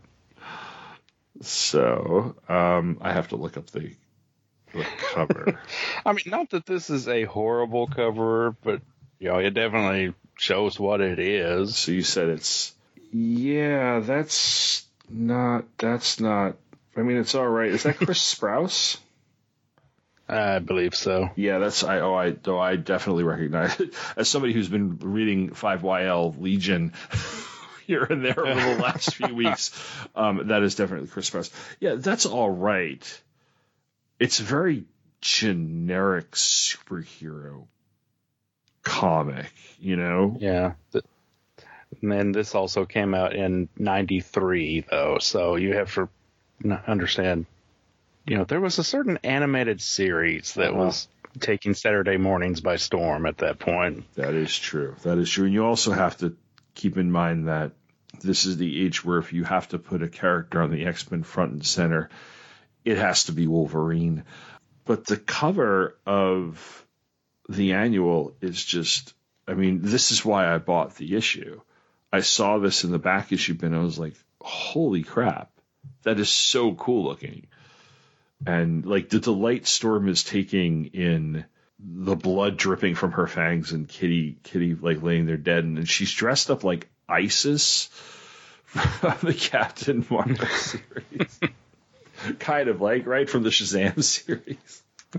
So I have to look up the cover.
I mean, not that this is a horrible cover, but it definitely shows what it is.
So you said it's that's not. I mean, it's all right. Is that Chris Sprouse?
I believe so.
Yeah, I definitely recognize it. As somebody who's been reading 5YL Legion here and there over the last few weeks, that is definitely Chris Sprouse. Yeah, that's all right. It's a very generic superhero comic,
Yeah. And then this also came out in 93, though, so you have to understand. There was a certain animated series that was taking Saturday mornings by storm at that point.
That is true. And you also have to keep in mind that this is the age where if you have to put a character on the X-Men front and center, it has to be Wolverine. But the cover of the annual is just, I mean, this is why I bought the issue. I saw this in the back issue bin, and I was like, holy crap, that is so cool looking. And like the delight Storm is taking in the blood dripping from her fangs and Kitty like laying there dead, and she's dressed up like Isis from the Captain Marvel series, kind of like right from the Shazam series.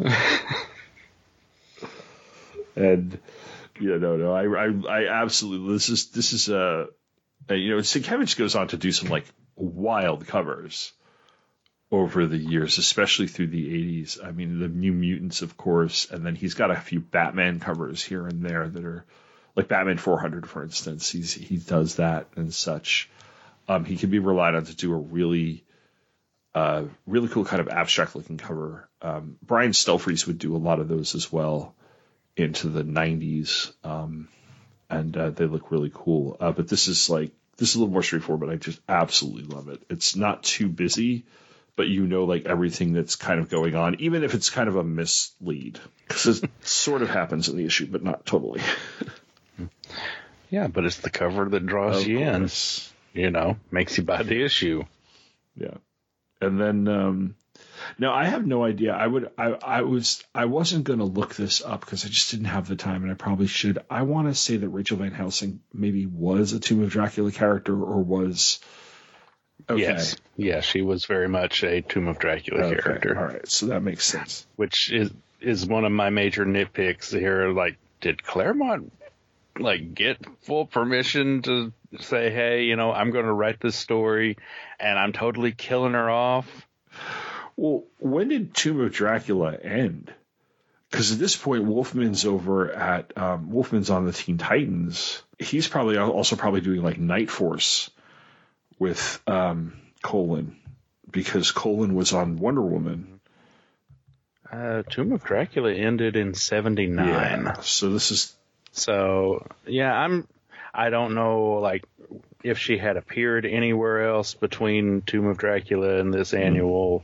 And I absolutely this is Sienkiewicz goes on to do some like wild covers over the years, especially through the 80s. I mean, the New Mutants, of course, and then he's got a few Batman covers here and there that are like Batman 400, for instance. He does that and such. He can be relied on to do a really cool kind of abstract looking cover. Brian Stelfreeze would do a lot of those as well into the 90s, and they look really cool. But this is a little more straightforward, but I just absolutely love it. It's not too busy, but like everything that's kind of going on, even if it's kind of a mislead, because it sort of happens in the issue, but not totally.
Yeah, but it's the cover that draws you in, makes you buy the issue.
Yeah. And then, now I have no idea. I wasn't going to look this up because I just didn't have the time, and I probably should. I want to say that Rachel Van Helsing maybe was a Tomb of Dracula character or was. Okay.
Yes. Yeah, she was very much a Tomb of Dracula character.
All right, so that makes sense.
Which is one of my major nitpicks here. Like, did Claremont get full permission to say, hey, I'm going to write this story, and I'm totally killing her off?
Well, when did Tomb of Dracula end? Because at this point, Wolfman's over at Wolfman's on the Teen Titans. He's probably also doing like Night Force with Colin, because Colin was on Wonder Woman.
Tomb of Dracula ended in 79.
Yeah, so this is.
So yeah, I don't know if she had appeared anywhere else between Tomb of Dracula and this annual.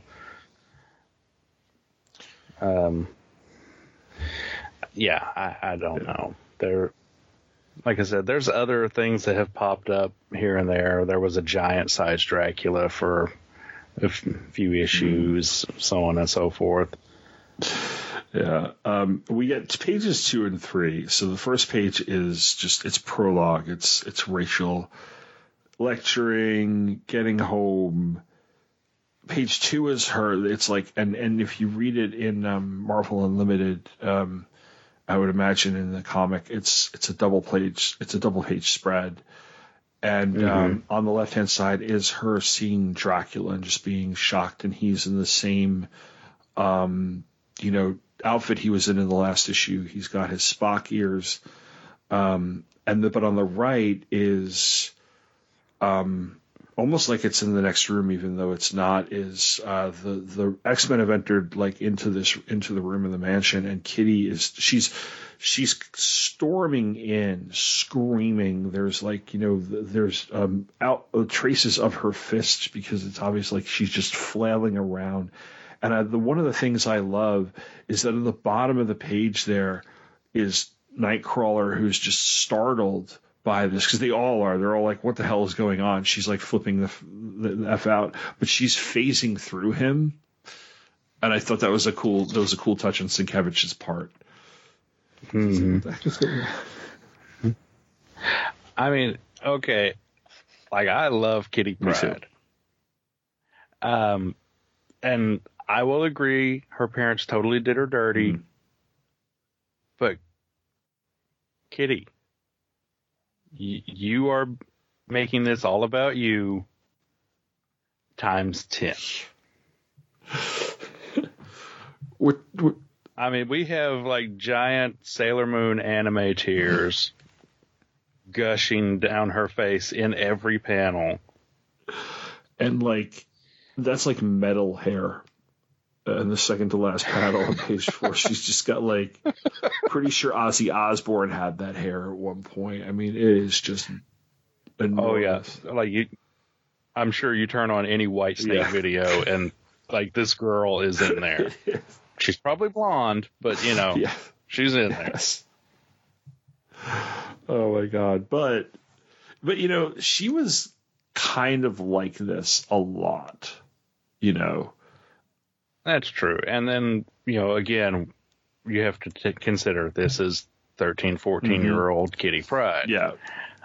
Yeah, I don't know. Like I said, there's other things that have popped up here and there. There was a giant-sized Dracula for a few issues, so on and so forth.
Yeah. We get pages 2 and 3. So the first page is just, it's prologue. It's Rachel lecturing, getting home. Page 2 is her. It's like, and if you read it in Marvel Unlimited, I would imagine in the comic, it's a double page spread, and on the left hand side is her seeing Dracula and just being shocked, and he's in the same, outfit he was in the last issue. He's got his Spock ears, But on the right is almost like it's in the next room, even though it's not. Is the X-Men have entered like into the room in the mansion, and Kitty is she's storming in, screaming. There's like there's traces of her fists because it's obvious like she's just flailing around. And one of the things I love is that at the bottom of the page there is Nightcrawler, who's just startled by this, because they all are. They're all like, what the hell is going on? She's like flipping the F out, but she's phasing through him. And I thought that was a cool touch on Sienkiewicz's part.
Mm-hmm. I mean, okay. Like, I love Kitty Pryde. And I will agree, her parents totally did her dirty. But Kitty, you are making this all about you times 10. I mean, we have like giant Sailor Moon anime tears gushing down her face in every panel.
And like, that's like metal hair. In the second to last panel on page 4, she's just got like, pretty sure Ozzy Osbourne had that hair at one point. I mean, it is just enormous.
Oh yeah, like I'm sure you turn on any Whitesnake video and like this girl is in there. She's probably blonde, but she's in there.
Yes. Oh my God, but she was kind of like this a lot,
That's true. And then, again, you have to consider this is 13, 14-year-old Kitty Pryde.
Yeah.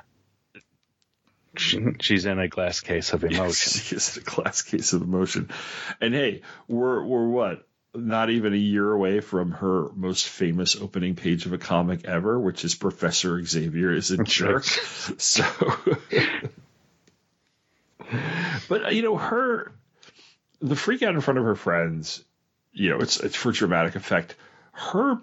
She's in a glass case of emotion.
Yes, she's in a glass case of emotion. And hey, we're what? Not even a year away from her most famous opening page of a comic ever, which is Professor Xavier is a jerk. So, but the freak out in front of her friends, it's for dramatic effect. Her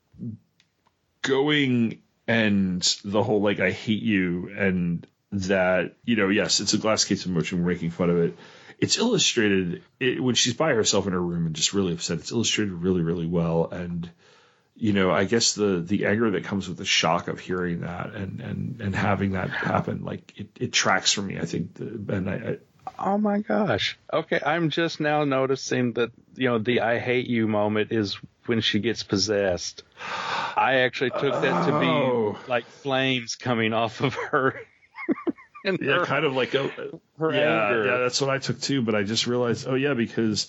going and the whole like I hate you and that yes, it's a glass case of emotion. We're making fun of it. It's illustrated when she's by herself in her room and just really upset. It's illustrated really, really well. And I guess the anger that comes with the shock of hearing that and having that happen, like it tracks for me. I think,
oh my gosh. Okay, I'm just now noticing that the "I hate you" moment is when she gets possessed. I actually took that to be like flames coming off of her.
Kind of like her anger. Yeah, that's what I took too. But I just realized, because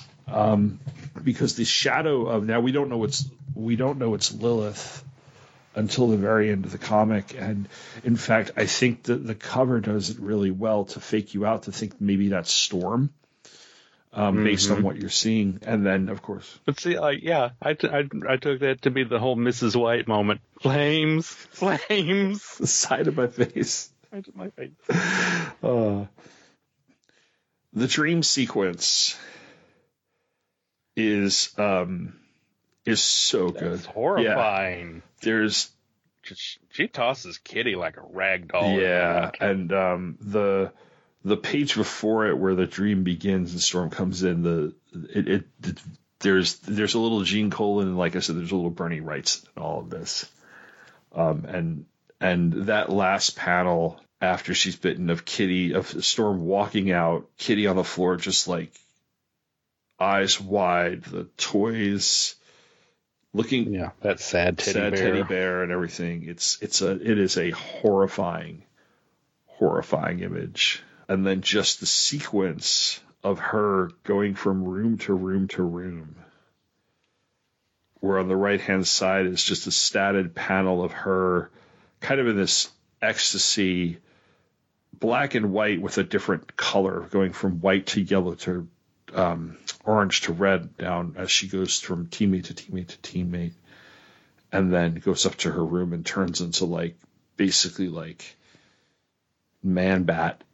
the shadow of now we don't know it's Lilith until the very end of the comic, and in fact, I think that the cover does it really well to fake you out to think maybe that's Storm, based on what you're seeing, and then of course.
But see, I took that to be the whole Mrs. White moment. Flames,
the side of my face. The dream sequence is so good.
It's horrifying.
Yeah.
She tosses Kitty like a rag doll.
Yeah, and the page before it where the dream begins and Storm comes in, there's a little Gene Colan, and like I said, there's a little Bernie Wrights in all of this. And that last panel after she's bitten of Storm walking out, Kitty on the floor, just like eyes wide, the toys looking,
that sad teddy
bear and everything. It is a horrifying image. And then just the sequence of her going from room to room to room, where on the right hand side is just a statted panel of her kind of in this ecstasy, black and white with a different color, going from white to yellow to orange to red down as she goes from teammate to teammate to teammate, and then goes up to her room and turns into like basically like Man-Bat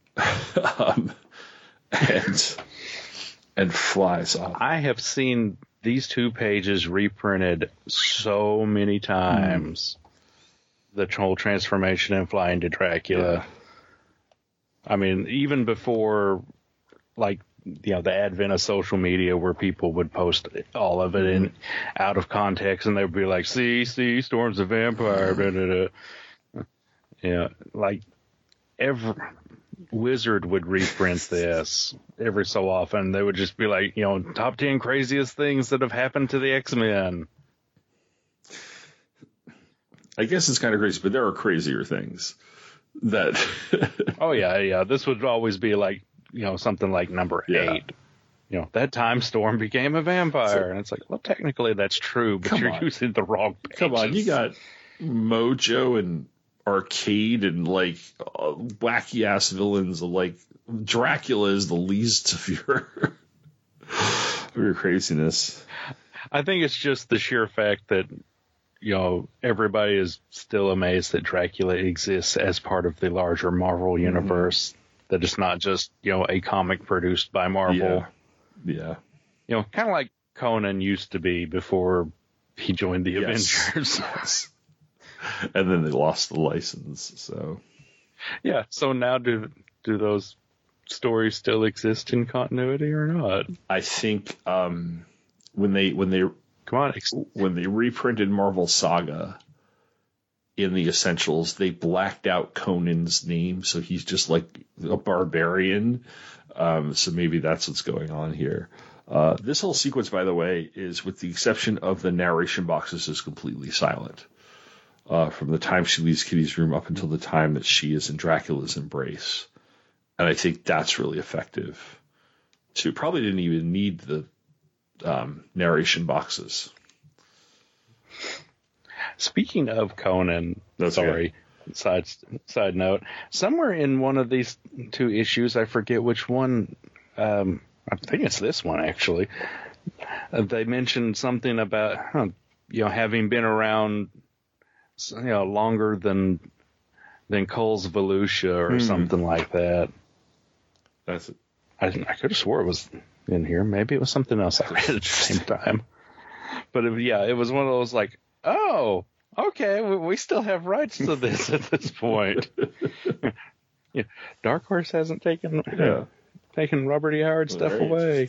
and flies off.
I have seen these two pages reprinted so many times the whole transformation and flying to Dracula.
Yeah.
I mean, even before, like, the advent of social media where people would post all of it in out of context, and they'd be like, see, Storm's a vampire. Blah, blah, blah. Yeah, like every Wizard would reprint this every so often. They would just be like, top 10 craziest things that have happened to the X-Men.
I guess it's kind of crazy, but there are crazier things that.
Oh yeah. This would always be like, something like number 8. That time Storm became a vampire. And it's like, well, technically that's true, but you're using the wrong pages.
Come on, you got Mojo and Arcade and, like, wacky-ass villains. Like, Dracula is the least of your craziness.
I think it's just the sheer fact that, everybody is still amazed that Dracula exists as part of the larger Marvel universe. That it's not just, a comic produced by Marvel.
Yeah.
Kind of like Conan used to be before he joined the Avengers.
Yes. And then they lost the license, so.
Yeah, so now do those stories still exist in continuity or not?
I think when they reprinted Marvel Saga in the Essentials, they blacked out Conan's name, so he's just like a barbarian. So maybe that's what's going on here. This whole sequence, by the way, is, with the exception of the narration boxes, is completely silent. From the time she leaves Kitty's room up until the time that she is in Dracula's embrace. And I think that's really effective. Too. Probably didn't even need the narration boxes. Speaking
of Conan, side note, somewhere in one of these 2 issues, I forget which one, I think it's this one actually, they mentioned something about, having been around, longer than Cole's Volusia or something like that.
That's it.
I could have swore it was in here. Maybe it was something else I read at the same time. But it was one of those like, oh, okay, we still have rights to this at this point. Dark Horse hasn't taken Robert E. Howard stuff away.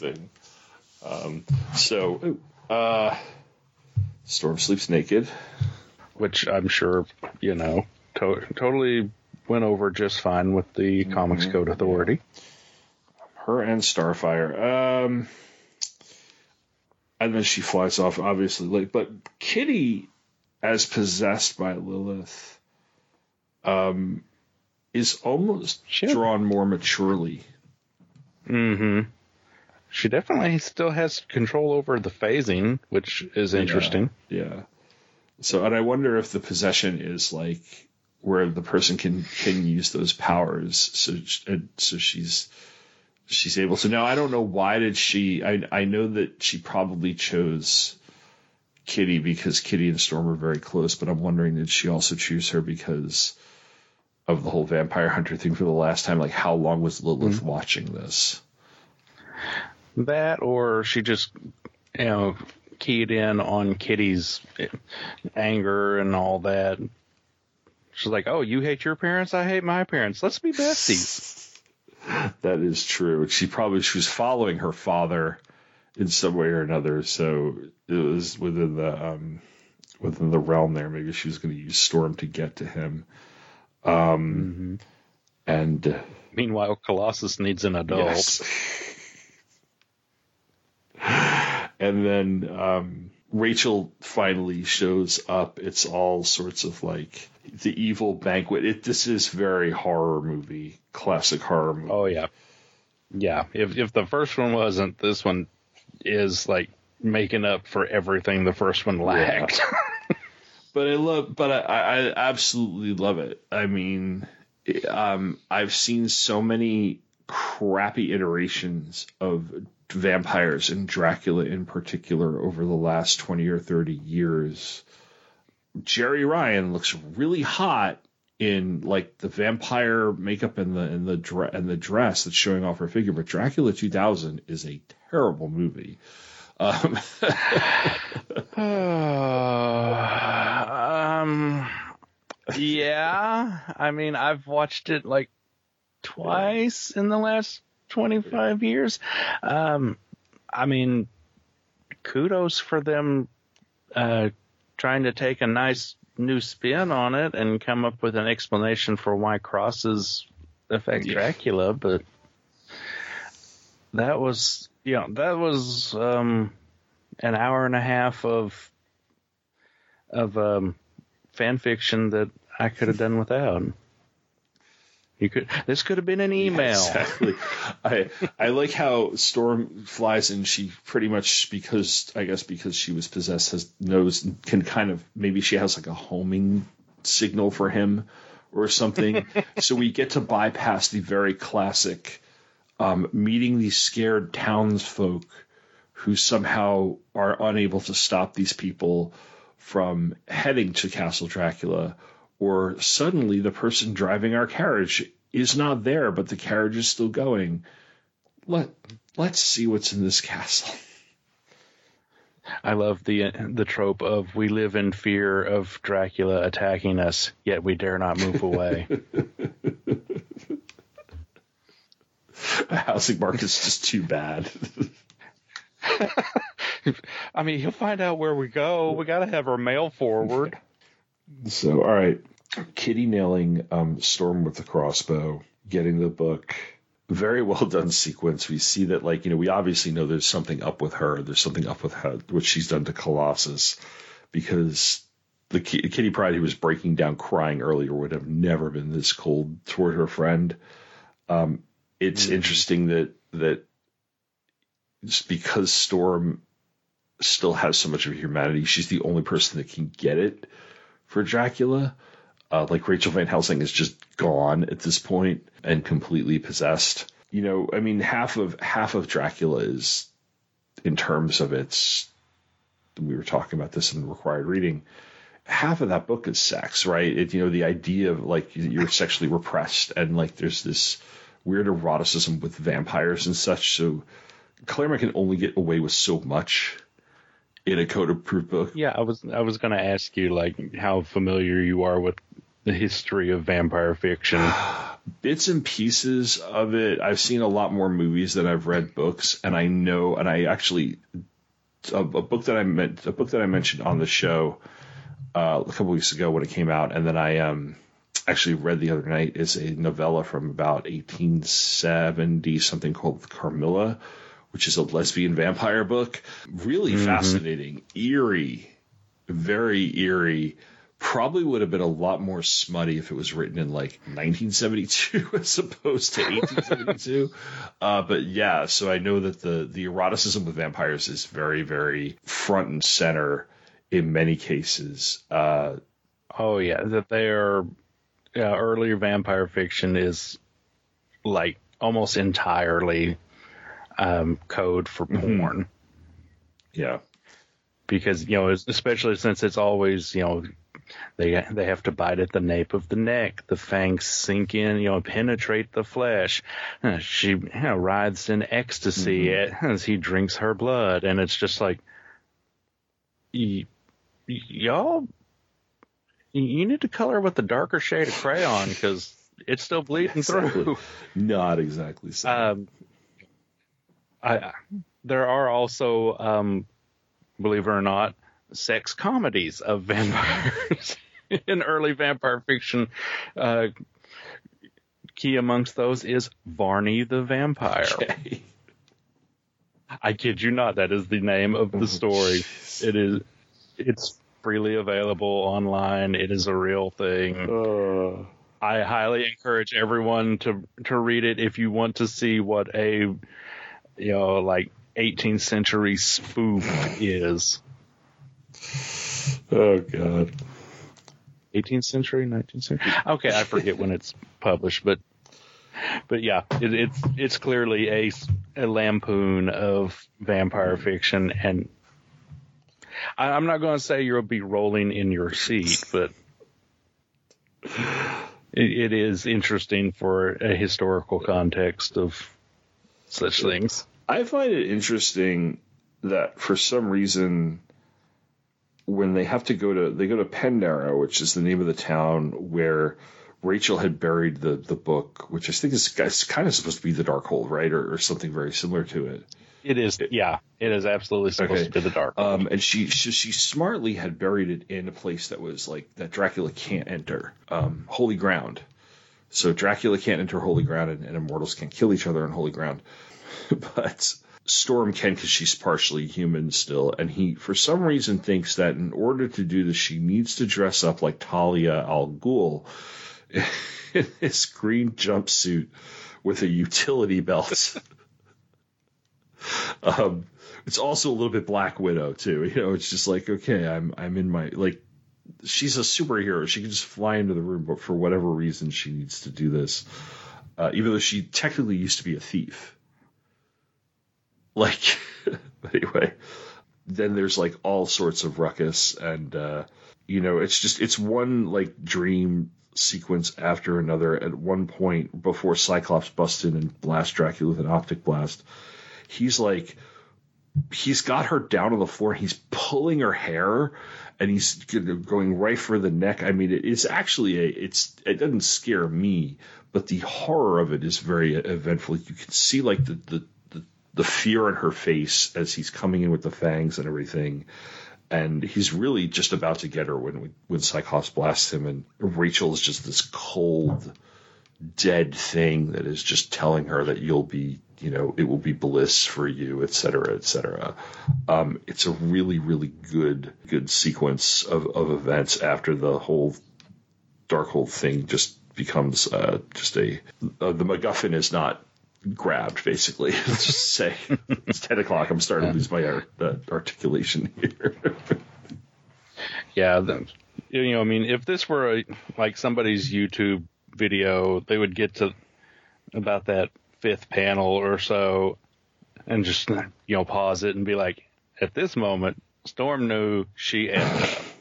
Storm sleeps naked.
Which I'm sure, totally went over just fine with the Comics Code Authority.
Her and Starfire. And then she flies off, obviously. But Kitty, as possessed by Lilith, is almost drawn more maturely.
Mm-hmm. She definitely still has control over the phasing, which is interesting.
Yeah. So, and I wonder if the possession is like where the person can use those powers. So she's able to. Now, I don't know why did she. I know that she probably chose Kitty because Kitty and Storm are very close, but I'm wondering, did she also choose her because of the whole vampire hunter thing for the last time? Like, how long was Lilith watching this?
That, or she just, keyed in on Kitty's anger and all that. She's like, oh, you hate your parents? I hate my parents. Let's be besties.
That is true. She was following her father in some way or another, so it was within the realm there. Maybe she was going to use Storm to get to him. And
meanwhile, Colossus needs an adult.
Yes. And then Rachel finally shows up. It's all sorts of like the evil banquet. This is very horror movie, classic horror movie.
Oh yeah, yeah. If the first one wasn't, this one is like making up for everything the first one lacked.
Yeah. But I absolutely love it. I mean, I've seen so many crappy iterations of vampires and Dracula in particular over the last 20 or 30 years. Jerry Ryan looks really hot in like the vampire makeup and the dress that's showing off her figure, but Dracula 2000 is a terrible movie.
Yeah, I mean, I've watched it like twice in the last 25 years. I mean, kudos for them trying to take a nice new spin on it and come up with an explanation for why crosses affect Dracula. But that was, an hour and a half of fan fiction that I could have done without. This could have been an email.
Yeah, exactly. I like how Storm flies and she pretty much, because she was possessed, can kind of, maybe she has like a homing signal for him or something. So we get to bypass the very classic meeting these scared townsfolk who somehow are unable to stop these people from heading to Castle Dracula, or suddenly the person driving our carriage is not there, but the carriage is still going. Let's see what's in this castle.
I love the trope of we live in fear of Dracula attacking us, yet we dare not move away.
The housing market's just too bad.
I mean, he'll find out where we go. We got to have our mail forward.
So, all right. Kitty nailing Storm with the crossbow, getting the book. Very well done sequence. We see that, we obviously know there's something up with her. There's something up with her, what she's done to Colossus, because the Kitty Pryde who was breaking down crying earlier would have never been this cold toward her friend. It's interesting that just because Storm still has so much of humanity, she's the only person that can get it for Dracula. Rachel Van Helsing is just gone at this point and completely possessed. Half of Dracula is, in terms of its, we were talking about this in the required reading, half of that book is sex, right? The idea of you're sexually repressed and there's this weird eroticism with vampires and such. So Claremont can only get away with so much in a code-approved book.
Yeah, I was going to ask you how familiar you are with the history of vampire fiction.
Bits and pieces of it. I've seen a lot more movies than I've read books, and I know. And I actually a book that I mentioned on the show a couple weeks ago when it came out, and then I actually read the other night, is a novella from about 1870 something called Carmilla, which is a lesbian vampire book. Really fascinating, eerie, very eerie. Probably would have been a lot more smutty if it was written in 1972 as opposed to 1872. But yeah, so I know that the eroticism with vampires is very, very front and center in many cases.
Oh yeah, that they are. Earlier vampire fiction is almost entirely code for porn.
Yeah,
because especially since it's always they have to bite at the nape of the neck, the fangs sink in, penetrate the flesh. She writhes in ecstasy as he drinks her blood, and it's just y'all. You need to color with a darker shade of crayon because it's still bleeding through.
Not exactly so.
There are also, believe it or not, sex comedies of vampires in early vampire fiction. Key amongst those is Varney the Vampire.
Okay.
I kid you not, that is the name of the story. It's freely available online. It is a real thing. I highly encourage everyone to read it if you want to see what a 18th century spoof is.
Oh God.
18th century, 19th century. Okay, I forget when it's published, but yeah, it's clearly a lampoon of vampire fiction, and I'm not going to say you'll be rolling in your seat, but it is interesting for a historical context of such things.
I find it interesting that for some reason when they have to go to Pandora, which is the name of the town where Rachel had buried the book, which I think is kind of supposed to be the Darkhold, right, or something very similar to it.
It is, yeah. It is absolutely supposed to be the Darkhold.
And she smartly had buried it in a place that was like that Dracula can't enter, holy ground. So Dracula can't enter holy ground, and immortals can't kill each other on holy ground. But Storm can, because she's partially human still, and he, for some reason, thinks that in order to do this, she needs to dress up like Talia al Ghul in this green jumpsuit with a utility belt. It's also a little bit Black Widow too. It's just like, okay, I'm in my, like, she's a superhero. She can just fly into the room, but for whatever reason, she needs to do this. Even though she technically used to be a thief. Like, anyway, then there's like all sorts of ruckus, and it's one like dream sequence after another. At one point, before Cyclops busts in and blasts Dracula with an optic blast, he's got her down on the floor, and he's pulling her hair, and he's going right for the neck. I mean, it's actually it doesn't scare me, but the horror of it is very eventful. You can see like the fear in her face as he's coming in with the fangs and everything. And he's really just about to get her when Cyclops blasts him, and Rachel is just this cold, dead thing that is just telling her that you'll be, it will be bliss for you, et cetera, et cetera. It's a really, really good sequence of events after the whole Darkhold thing just becomes the MacGuffin is not grabbed, basically. Let's just say it's 10 o'clock. I'm starting to lose my articulation here.
Yeah, I mean, if this were like somebody's YouTube video, they would get to about that fifth panel or so and just pause it and be like, at this moment, Storm knew she ended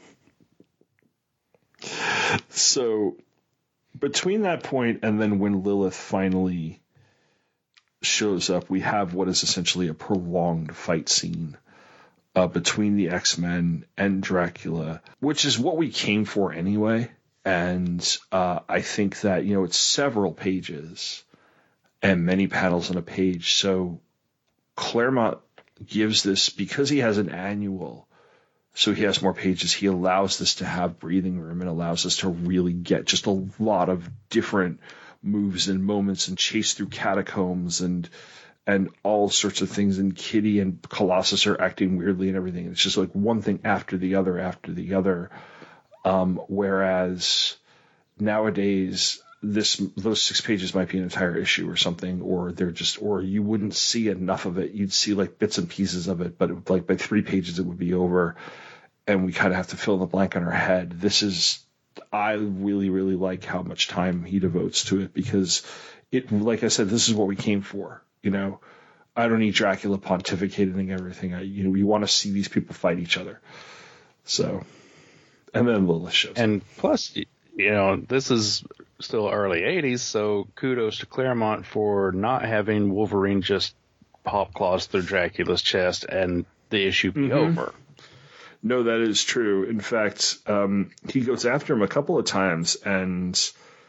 up.
So between that point and then when Lilith finally shows up, we have what is essentially a prolonged fight scene between the X-Men and Dracula, which is what we came for anyway. And I think that, it's several pages and many panels on a page. So Claremont gives this, because he has an annual, so he has more pages, he allows this to have breathing room and allows us to really get just a lot of different moves and moments and chase through catacombs and all sorts of things, and Kitty and Colossus are acting weirdly and everything. It's just like one thing after the other. Whereas nowadays those 6 pages might be an entire issue or something, or or you wouldn't see enough of it. You'd see like bits and pieces of it, but like by 3 pages it would be over, and we kind of have to fill in the blank on our head. I really, really like how much time he devotes to it, because it, like I said, this is what we came for. I don't need Dracula pontificating and everything. We want to see these people fight each other. So, and then Lilith shows up.
And plus, this is still early 80s, so kudos to Claremont for not having Wolverine just pop claws through Dracula's chest and the issue be over.
No, that is true. In fact, he goes after him a couple of times, and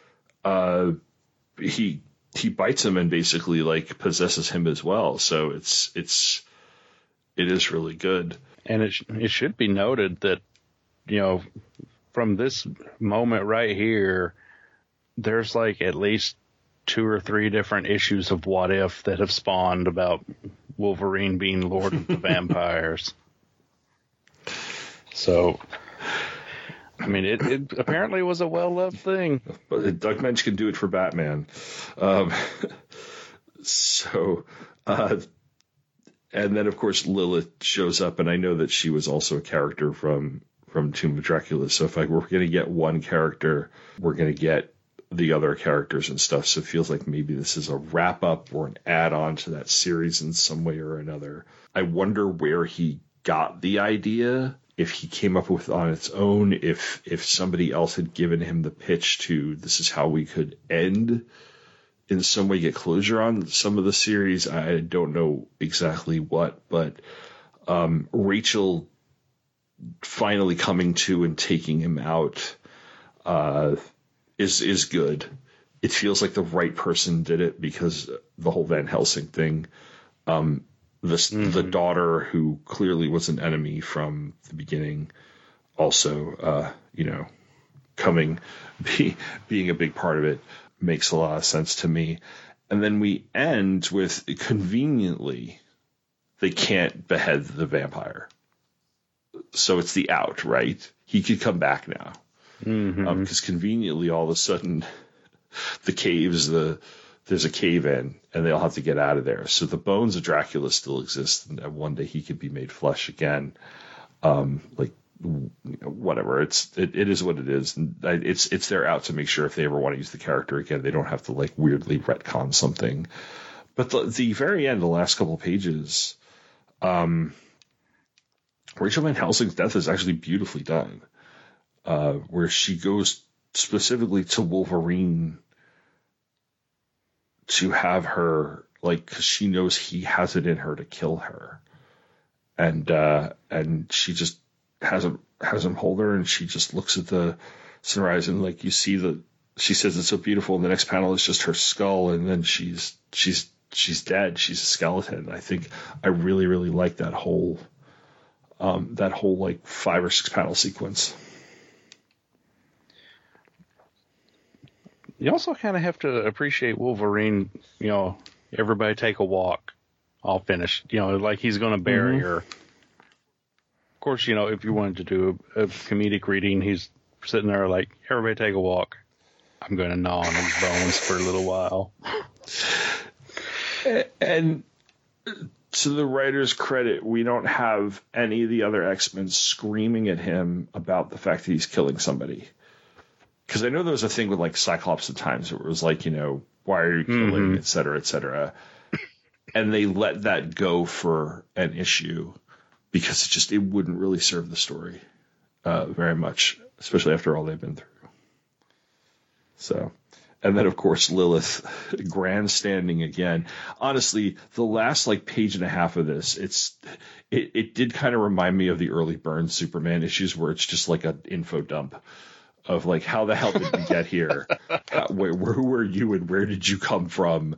he bites him and basically like possesses him as well. So it is really good.
And it should be noted that from this moment right here, there's like at least 2 or 3 different issues of What If that have spawned about Wolverine being Lord of the Vampires. So, I mean, it apparently was a well-loved thing.
But Doug Moench can do it for Batman. And then, of course, Lilith shows up, and I know that she was also a character from Tomb of Dracula. So if we're going to get one character, we're going to get the other characters and stuff. So it feels like maybe this is a wrap-up or an add-on to that series in some way or another. I wonder where he got the idea, if he came up with it on its own, if somebody else had given him the pitch to, this is how we could end, in some way get closure on some of the series. I don't know exactly what, but Rachel finally coming to and taking him out is good. It feels like the right person did it because the whole Van Helsing thing. The daughter, who clearly was an enemy from the beginning, also, being a big part of it makes a lot of sense to me. And then we end with, conveniently, they can't behead the vampire. So it's the out, right? He could come back now. Because conveniently, all of a sudden, the caves, there's a cave in, and they all have to get out of there. So the bones of Dracula still exist, and one day he could be made flesh again. Whatever. It is what it is. And it's their out to make sure if they ever want to use the character again, they don't have to like weirdly retcon something. But the very end, the last couple of pages, Rachel Van Helsing's death is actually beautifully done, where she goes specifically to Wolverine to have her, like, because she knows he has it in her to kill her, and she just has him hold her, and she just looks at the sunrise, and like you see she says it's so beautiful, and the next panel is just her skull, and then she's dead. She's a skeleton. I think I really, really like that whole like 5 or 6 panel sequence.
You also kind of have to appreciate Wolverine, everybody take a walk, all finished, like he's going to bury her. Of course, if you wanted to do a comedic reading, he's sitting there like, everybody take a walk. I'm going to gnaw on his bones for a little while.
And to the writer's credit, we don't have any of the other X-Men screaming at him about the fact that he's killing somebody. Because I know there was a thing with like Cyclops at times where it was like, why are you killing, et cetera, et cetera. And they let that go for an issue because it wouldn't really serve the story very much, especially after all they've been through. So, and then of course Lilith grandstanding again. Honestly, the last like page and a half of this, it did kind of remind me of the early Byrne Superman issues where it's just like an info dump of like, how the hell did we get here? Who were you and where did you come from?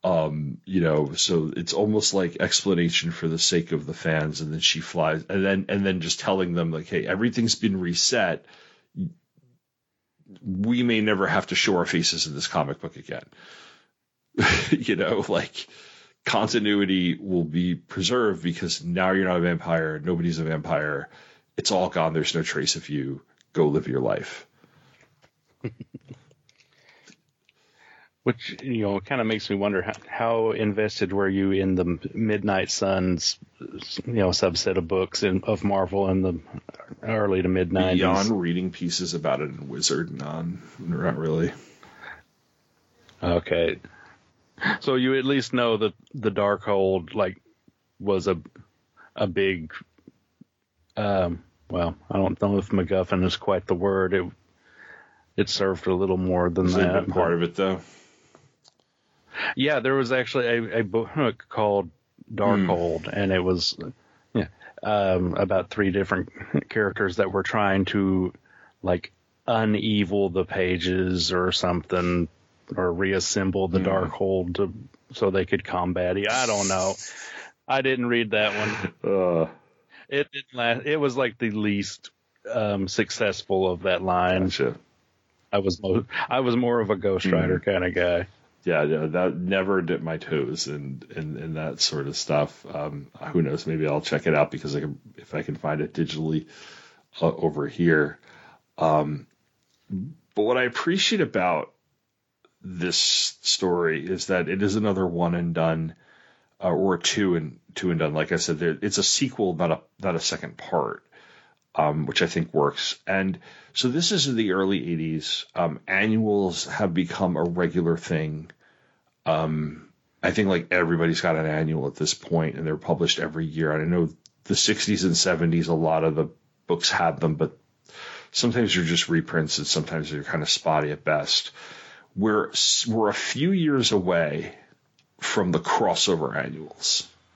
So it's almost like explanation for the sake of the fans. And then she flies and then just telling them like, hey, everything's been reset. We may never have to show our faces in this comic book again. Like continuity will be preserved because now you're not a vampire. Nobody's a vampire. It's all gone. There's no trace of you. Go live your life.
Which, kind of makes me wonder how invested were you in the Midnight Suns, subset of books of Marvel in the early to mid 90s?
Beyond reading pieces about it in Wizard, not really.
Okay. So you at least know that the Darkhold, was a big, well, I don't know if MacGuffin is quite the word. It served a little more than that.
Part of it, though.
Yeah, there was actually a book called Darkhold, and it was about 3 different characters that were trying to unevil the pages or something, or reassemble the Darkhold so they could combat it. I don't know. I didn't read that one. It didn't last. It was like the least successful of that line.
Gotcha.
I was more of a Ghost Rider kind of guy.
Yeah, that never dipped my toes in that sort of stuff. Who knows? Maybe I'll check it out because if I can find it digitally over here. But what I appreciate about this story is that it is another one and done, or two and done. Like I said, it's a sequel, not a second part. Which I think works. And so this is in the early 80s. Annuals have become a regular thing. I think everybody's got an annual at this point, and they're published every year. And I know the 60s and 70s, a lot of the books had them, but sometimes they're just reprints and sometimes they're kind of spotty at best. We're a few years away from the crossover annuals.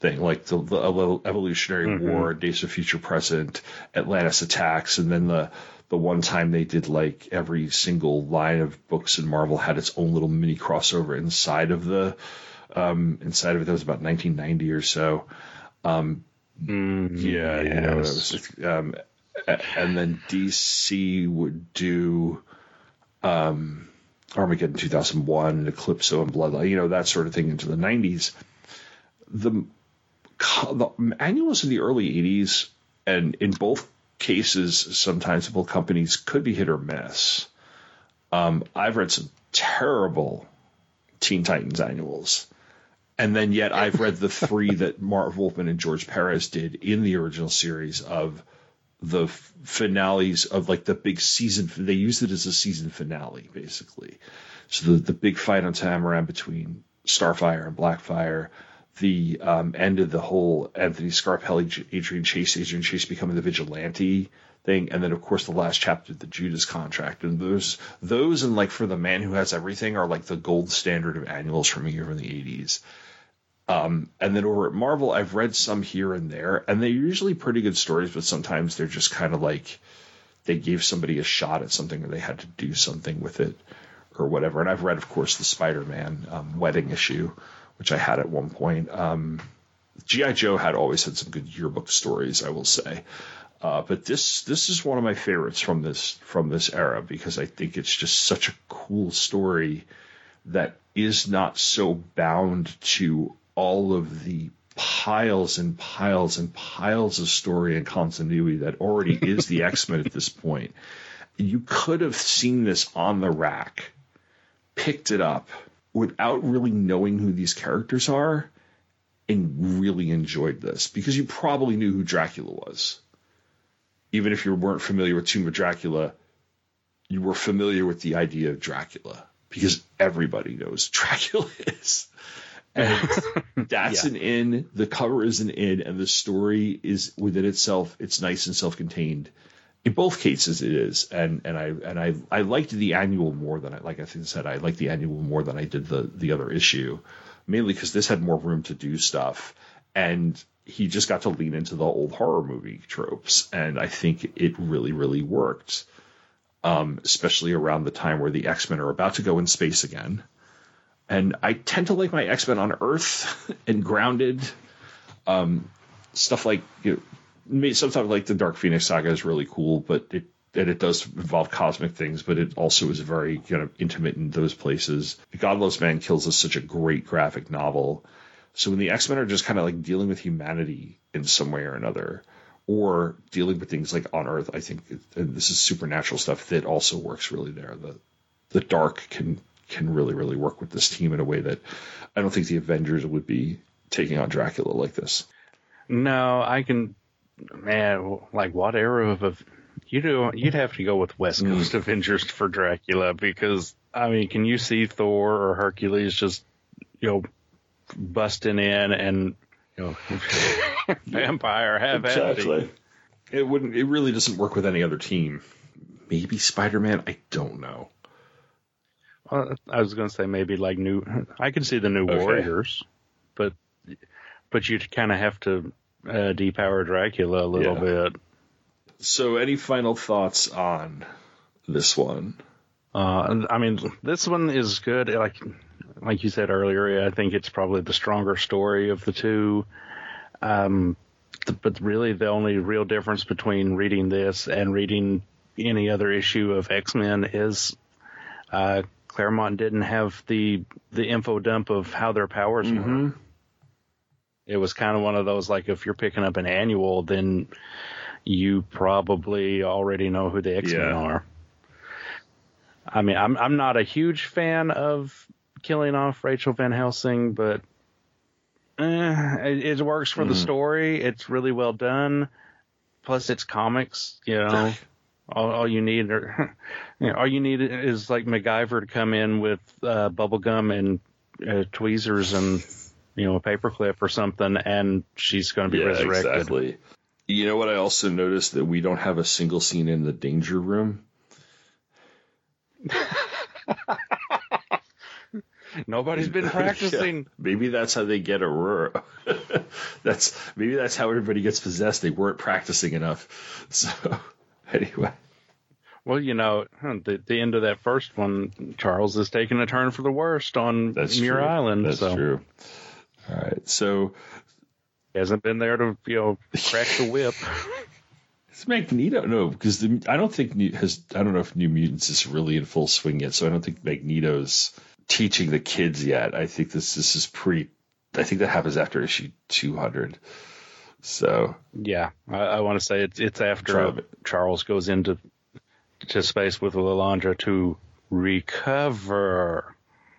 thing, like the Evolutionary War, Days of Future Present, Atlantis Attacks, and then the one time they did like every single line of books in Marvel had its own little mini crossover inside of it. That was about 1990 or so. And then DC would do Armageddon 2001 and Eclipso and Bloodline, that sort of thing into the 90s. The annuals in the early 80s, and in both cases, sometimes both companies could be hit or miss. I've read some terrible Teen Titans annuals. And then yet I've read the 3 that Marv Wolfman and George Perez did in the original series of the finales of like the big season. They used it as a season finale, basically. So the big fight on Tamaran between Starfire and Blackfire, the end of the whole Anthony Scarpelli, Adrian Chase becoming the vigilante thing. And then, of course, the last chapter, the Judas Contract. And those and like For the Man Who Has Everything are like the gold standard of annuals for me over in the 80s. And then over at Marvel, I've read some here and there, and they're usually pretty good stories, but sometimes they're just kind of like they gave somebody a shot at something or they had to do something with it or whatever. And I've read, of course, the Spider-Man wedding issue, which I had at one point. G.I. Joe always had some good yearbook stories, I will say. But this is one of my favorites from this era because I think it's just such a cool story that is not so bound to all of the piles and piles and piles of story and continuity that already is the X-Men at this point. You could have seen this on the rack, picked it up without really knowing who these characters are, and really enjoyed this because you probably knew who Dracula was. Even if you weren't familiar with Tomb of Dracula, you were familiar with the idea of Dracula because everybody knows Dracula is. And that's an in, the cover is an in, and the story is within itself. It's nice and self-contained. In both cases, it is. And I liked the annual more than I liked the annual more than I did the other issue, mainly because this had more room to do stuff, and he just got to lean into the old horror movie tropes, and I think it really, really worked. Especially around the time where the X-Men are about to go in space again. And I tend to like my X-Men on Earth and grounded. Stuff like, sometimes like the Dark Phoenix saga is really cool, but it does involve cosmic things, but it also is very kind of intimate in those places. God Loves Man Kills is such a great graphic novel. So when the X-Men are just kind of like dealing with humanity in some way or another, or dealing with things like on Earth, I think, and this is supernatural stuff that also works really there. The dark can really, really work with this team in a way that I don't think the Avengers would be taking on Dracula like this.
No, I can, man, like what era of you'd have to go with West Coast Avengers for Dracula because, I mean, can you see Thor or Hercules just, busting in and, vampire have
exactly. It really doesn't work with any other team. Maybe Spider-Man, I don't know.
I was going to say maybe like I could see the New Warriors, but you'd kind of have to depower Dracula a little bit.
So any final thoughts on this one?
I mean, this one is good. Like you said earlier, I think it's probably the stronger story of the two. But really the only real difference between reading this and reading any other issue of X-Men is Claremont didn't have the info dump of how their powers were. It was kind of one of those, like, if you're picking up an annual, then you probably already know who the X-Men are. I mean, I'm not a huge fan of killing off Rachel Van Helsing, but it works for the story. It's really well done. Plus, it's comics, All you need is like MacGyver to come in with bubblegum and tweezers and a paperclip or something, and she's going to be resurrected.
Exactly. You know what? I also noticed that we don't have a single scene in the Danger Room.
Nobody's been practicing.
Yeah, maybe that's how they get Aurora. Maybe that's how everybody gets possessed. They weren't practicing enough. So anyway.
Well, the end of that first one, Charles is taking a turn for the worst on Muir Island.
That's true. All right, so
he hasn't been there to crack the whip.
It's Magneto, no, because I don't know if New Mutants is really in full swing yet. So I don't think Magneto's teaching the kids yet. I think this is I think that happens after issue 200. So
yeah, I want to say it's after Charles goes into space with Lilandra to recover.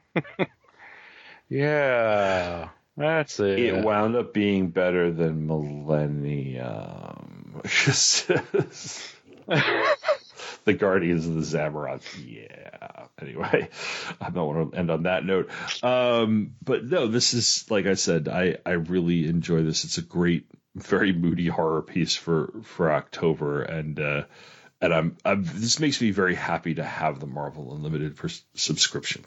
Yeah, that's it.
It wound up being better than Millennium. The Guardians of the Zamorak. Yeah. Anyway, I don't want to end on that note. But no, this is, like I said, I really enjoy this. It's a great, very moody horror piece for October, and I'm this makes me very happy to have the Marvel Unlimited subscription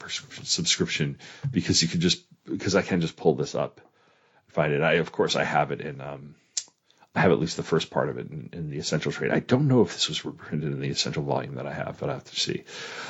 because I can just pull this up, find it. Of course I have it in I have at least the first part of it in the Essential trade. I don't know if this was reprinted in the Essential volume that I have, but I have to see.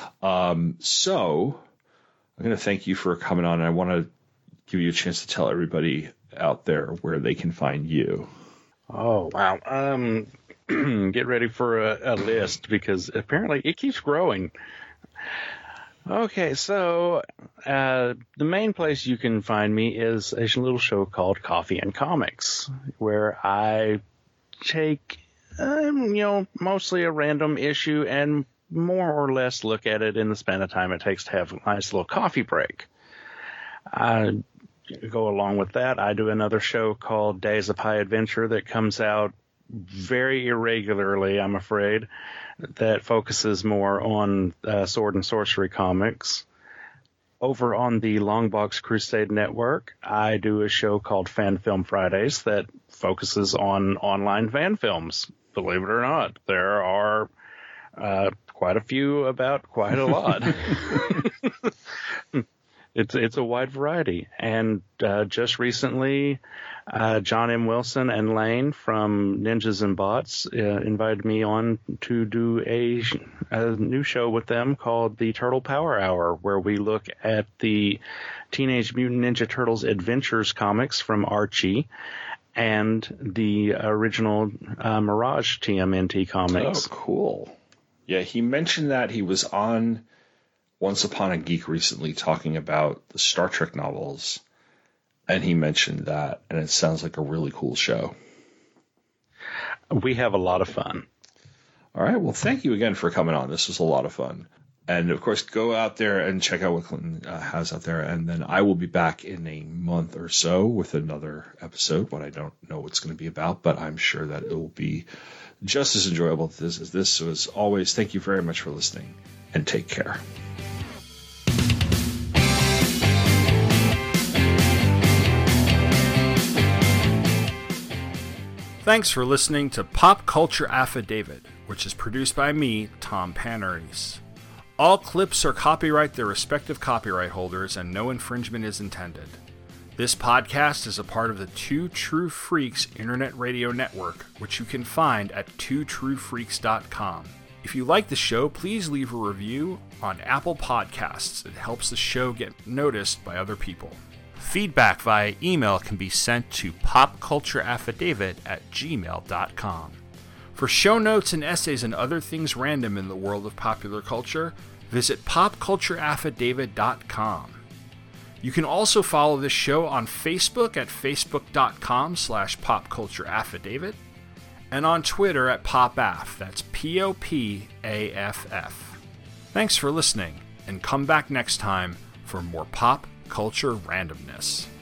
So I'm going to thank you for coming on. I want to give you a chance to tell everybody out there where they can find you.
Oh, wow. Get ready for a list because apparently it keeps growing. Okay, so the main place you can find me is a little show called Coffee and Comics, where I take, mostly a random issue and more or less look at it in the span of time it takes to have a nice little coffee break. I go along with that. I do another show called Days of High Adventure that comes out very irregularly, I'm afraid, that focuses more on sword and sorcery comics. Over on the Longbox Crusade Network, I do a show called Fan Film Fridays that focuses on online fan films. Believe it or not, there are quite a few about quite a lot. It's a wide variety. And just recently, John M. Wilson and Lane from Ninjas and Bots invited me on to do a new show with them called the Turtle Power Hour, where we look at the Teenage Mutant Ninja Turtles Adventures comics from Archie and the original Mirage TMNT comics.
Oh, cool. Yeah, he mentioned that he was on Once Upon a Geek recently talking about the Star Trek novels, and he mentioned that, and it sounds like a really cool show.
We have a lot of fun.
All right, well, thank you again for coming on. This was a lot of fun. And, of course, go out there and check out what Clinton has out there, and then I will be back in a month or so with another episode, what I don't know what's going to be about, but I'm sure that it will be just as enjoyable as this. So, as always, thank you very much for listening, and take care. Thanks for listening to Pop Culture Affidavit, which is produced by me, Tom Panarese. All clips are copyright their respective copyright holders, and no infringement is intended. This podcast is a part of the Two True Freaks Internet Radio Network, which you can find at twotruefreaks.com. If you like the show, please leave a review on Apple Podcasts. It helps the show get noticed by other people. Feedback via email can be sent to popcultureaffidavit@gmail.com. For show notes and essays and other things random in the world of popular culture, visit popcultureaffidavit.com. You can also follow this show on Facebook at facebook.com/popcultureaffidavit and on Twitter at popaff. That's POPAFF. Thanks for listening, and come back next time for more pop culture randomness.